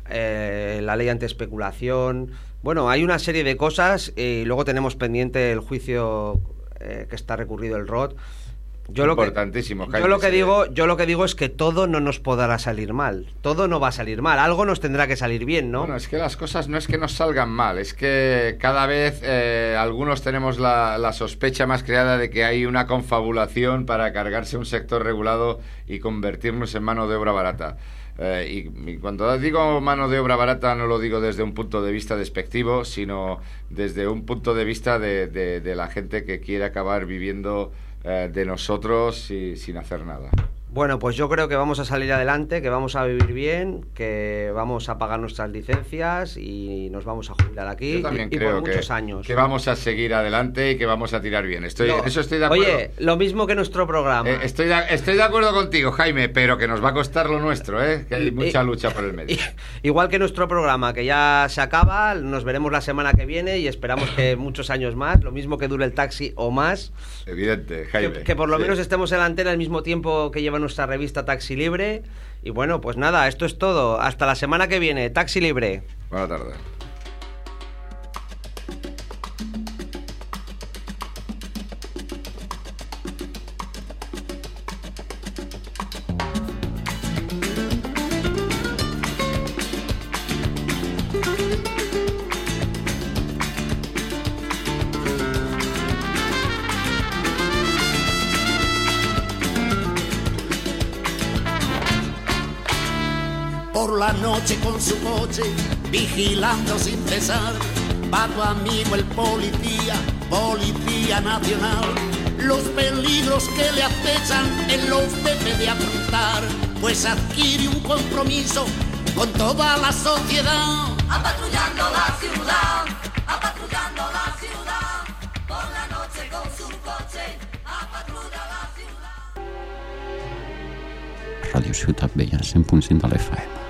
Speaker 7: eh, la ley antiespeculación. Bueno, hay una serie de cosas y luego tenemos pendiente el juicio eh, que está recurrido el R O T. Yo lo
Speaker 6: Importantísimo,
Speaker 7: que,
Speaker 6: Jaime,
Speaker 7: yo lo que
Speaker 6: sí.
Speaker 7: digo, yo lo que digo es que todo no nos podrá salir mal, todo no va a salir mal, algo nos tendrá que salir bien, ¿no?
Speaker 6: Bueno, es que las cosas no es que nos salgan mal, es que cada vez eh, algunos tenemos la, la sospecha más creada de que hay una confabulación para cargarse un sector regulado y convertirnos en mano de obra barata. Eh, y, y cuando digo mano de obra barata no lo digo desde un punto de vista despectivo, sino desde un punto de vista de, de, de la gente que quiere acabar viviendo de nosotros y sin hacer nada.
Speaker 7: Bueno, pues yo creo que vamos a salir adelante, que vamos a vivir bien, que vamos a pagar nuestras licencias y nos vamos a jubilar aquí.
Speaker 6: Yo también
Speaker 7: y, y
Speaker 6: creo
Speaker 7: por muchos
Speaker 6: que,
Speaker 7: años.
Speaker 6: que vamos a seguir adelante y que vamos a tirar bien. Estoy,
Speaker 7: no,
Speaker 6: en eso estoy de acuerdo.
Speaker 7: Oye, lo mismo que nuestro programa.
Speaker 6: Eh, estoy, de, estoy de acuerdo contigo, Jaime, pero que nos va a costar lo nuestro, ¿eh? Que hay mucha
Speaker 7: y,
Speaker 6: lucha por el medio.
Speaker 7: Y, igual que nuestro programa, que ya se acaba, nos veremos la semana que viene y esperamos que muchos años más, lo mismo que dure el taxi o más.
Speaker 6: Evidente, Jaime.
Speaker 7: Que, que por lo
Speaker 6: sí.
Speaker 7: menos estemos en la antena al mismo tiempo que lleva nuestra revista Taxi Libre. Y bueno, pues nada, esto es todo. Hasta la semana que viene. Taxi Libre.
Speaker 6: Buenas tardes.
Speaker 8: Por la noche con su coche, vigilando sin cesar, va tu amigo el policía, policía nacional. Los peligros que le acechan él los debe de afrontar, pues adquiere un compromiso con toda la sociedad.
Speaker 9: Apatrullando la ciudad, apatrullando la ciudad, por la noche con su coche, apatrulla la ciudad.
Speaker 1: Radio Ciutat Vella, cent punt cinc de l'F M.